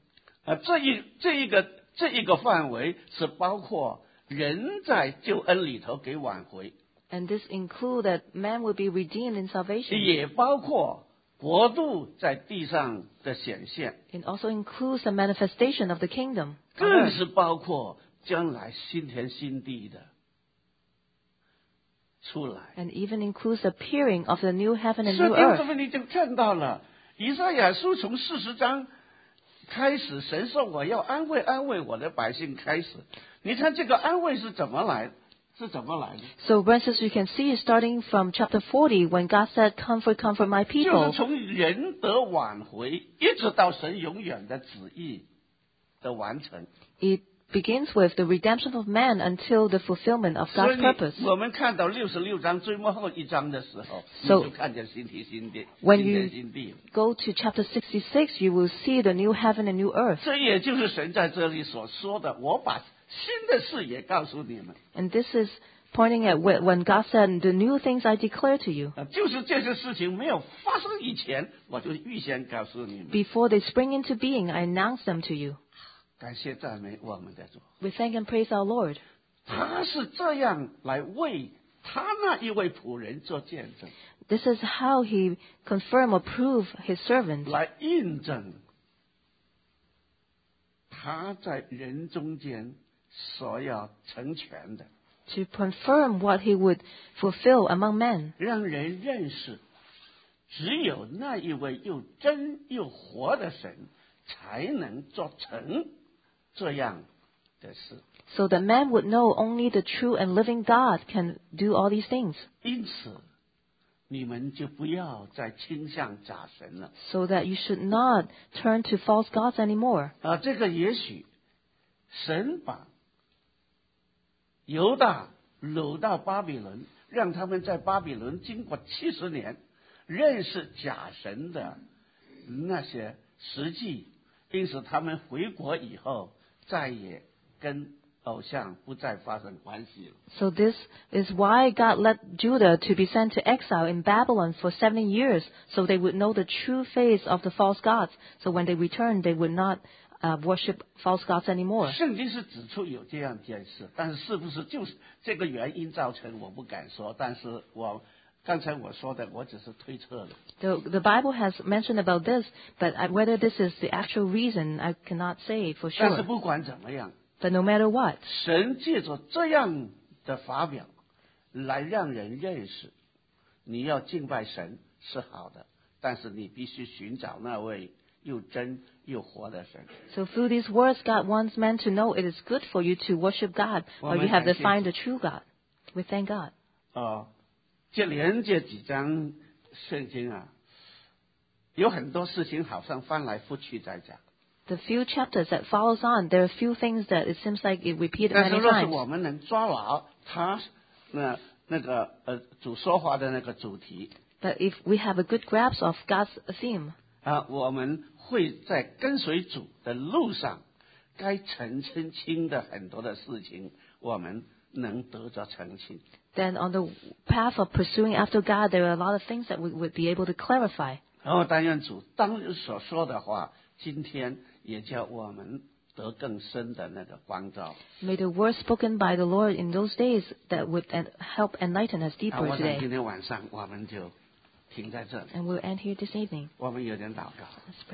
这一个范围是包括人在救恩里头给挽回，
And this includes that man will be redeemed in salvation.
也包括国度在地上的显现，
It also includes the manifestation of the kingdom. on
更
earth.
是包括将来新天新地的出来。
And even includes the appearing of the new heaven and
所以
new
弟兄姊
earth.
妹，你就看到了以赛亚书从40章开始，神说我要安慰安慰我的百姓开始。你看这个安慰是怎么来的？ 是怎么来的？
So, for instance, you can see starting from chapter 40 when God said, "Comfort, comfort my
就
people."
是从人得挽回，一直到神永远的旨意的完成。
It begins with the redemption of man until the fulfillment of
所
God's
以
purpose.
我们看到66章最末后一章的时候，
So-
你就看见新天新地，
When
新
you
天新地。
go to chapter 66, you will see the new heaven and new earth.
这也就是神在这里所说的，我把新的事也告诉你们。
And this is pointing at when God said, "The new things I declare to you."
就是这些事情没有发生以前，我就预先告诉你们。
Before they spring into being, I announce them to you.
感谢赞美我们的主，
We thank and praise our Lord.
他是这样来为他那一位仆人做见证，
This is how he confirm or prove his servant,
来印证他在人中间所要成全的，
to confirm what he would fulfill among men,
让人认识只有那一位又真又活的神才能做成这样的事。
so that man would know only the true and living God can do all these things.
因此，你们就不要再倾向假神了。
So that you should not turn to false gods anymore.
这个也许神把犹大掳到巴比伦，让他们在巴比伦经过70年认识假神的那些实际，因此他们回国以后再也跟偶像不再发生关系了。
So this is why God led Judah to be sent to exile in Babylon for 70 years, so they would know the true face of the false gods. So when they returned, they would not worship false gods anymore.
圣经是指出有这样一件事，但是是不是就是这个原因造成，我不敢说。但是刚才我说的，我只是推测了。
The Bible has mentioned about this, but whether this is the actual reason, I cannot say for
但是
sure.
不管怎么样，
But no matter what,
神借着这样的法表来让人认识，你要敬拜神是好的，但是你必须寻找那位又真又活的神。
so through these words, God wants men to know it is good for you to worship God, but you have to find the true God. We thank God.
这几章圣经啊，有很多事情好像翻来覆去在讲。
The few chapters that follows on, there are a few things that it seems like it repeated
但是
many
若是
times.
我们能抓牢他那个主说话的那个主题
But if we have a good grasp of God's theme,
我们会在跟随主的路上，该澄清的很多的事情，我们能得着澄清。
then on the path of pursuing after God, there are a lot of things that we would be able to clarify.
然后但愿主当日所说的话，今天也叫我们得更深的那个光照。
May the words spoken by the Lord in those days that would help enlighten us
我
deeper
想
today.
今天晚上我们就停在这里，
And we'll end here this evening.
我们有点祷告。
Let's pray.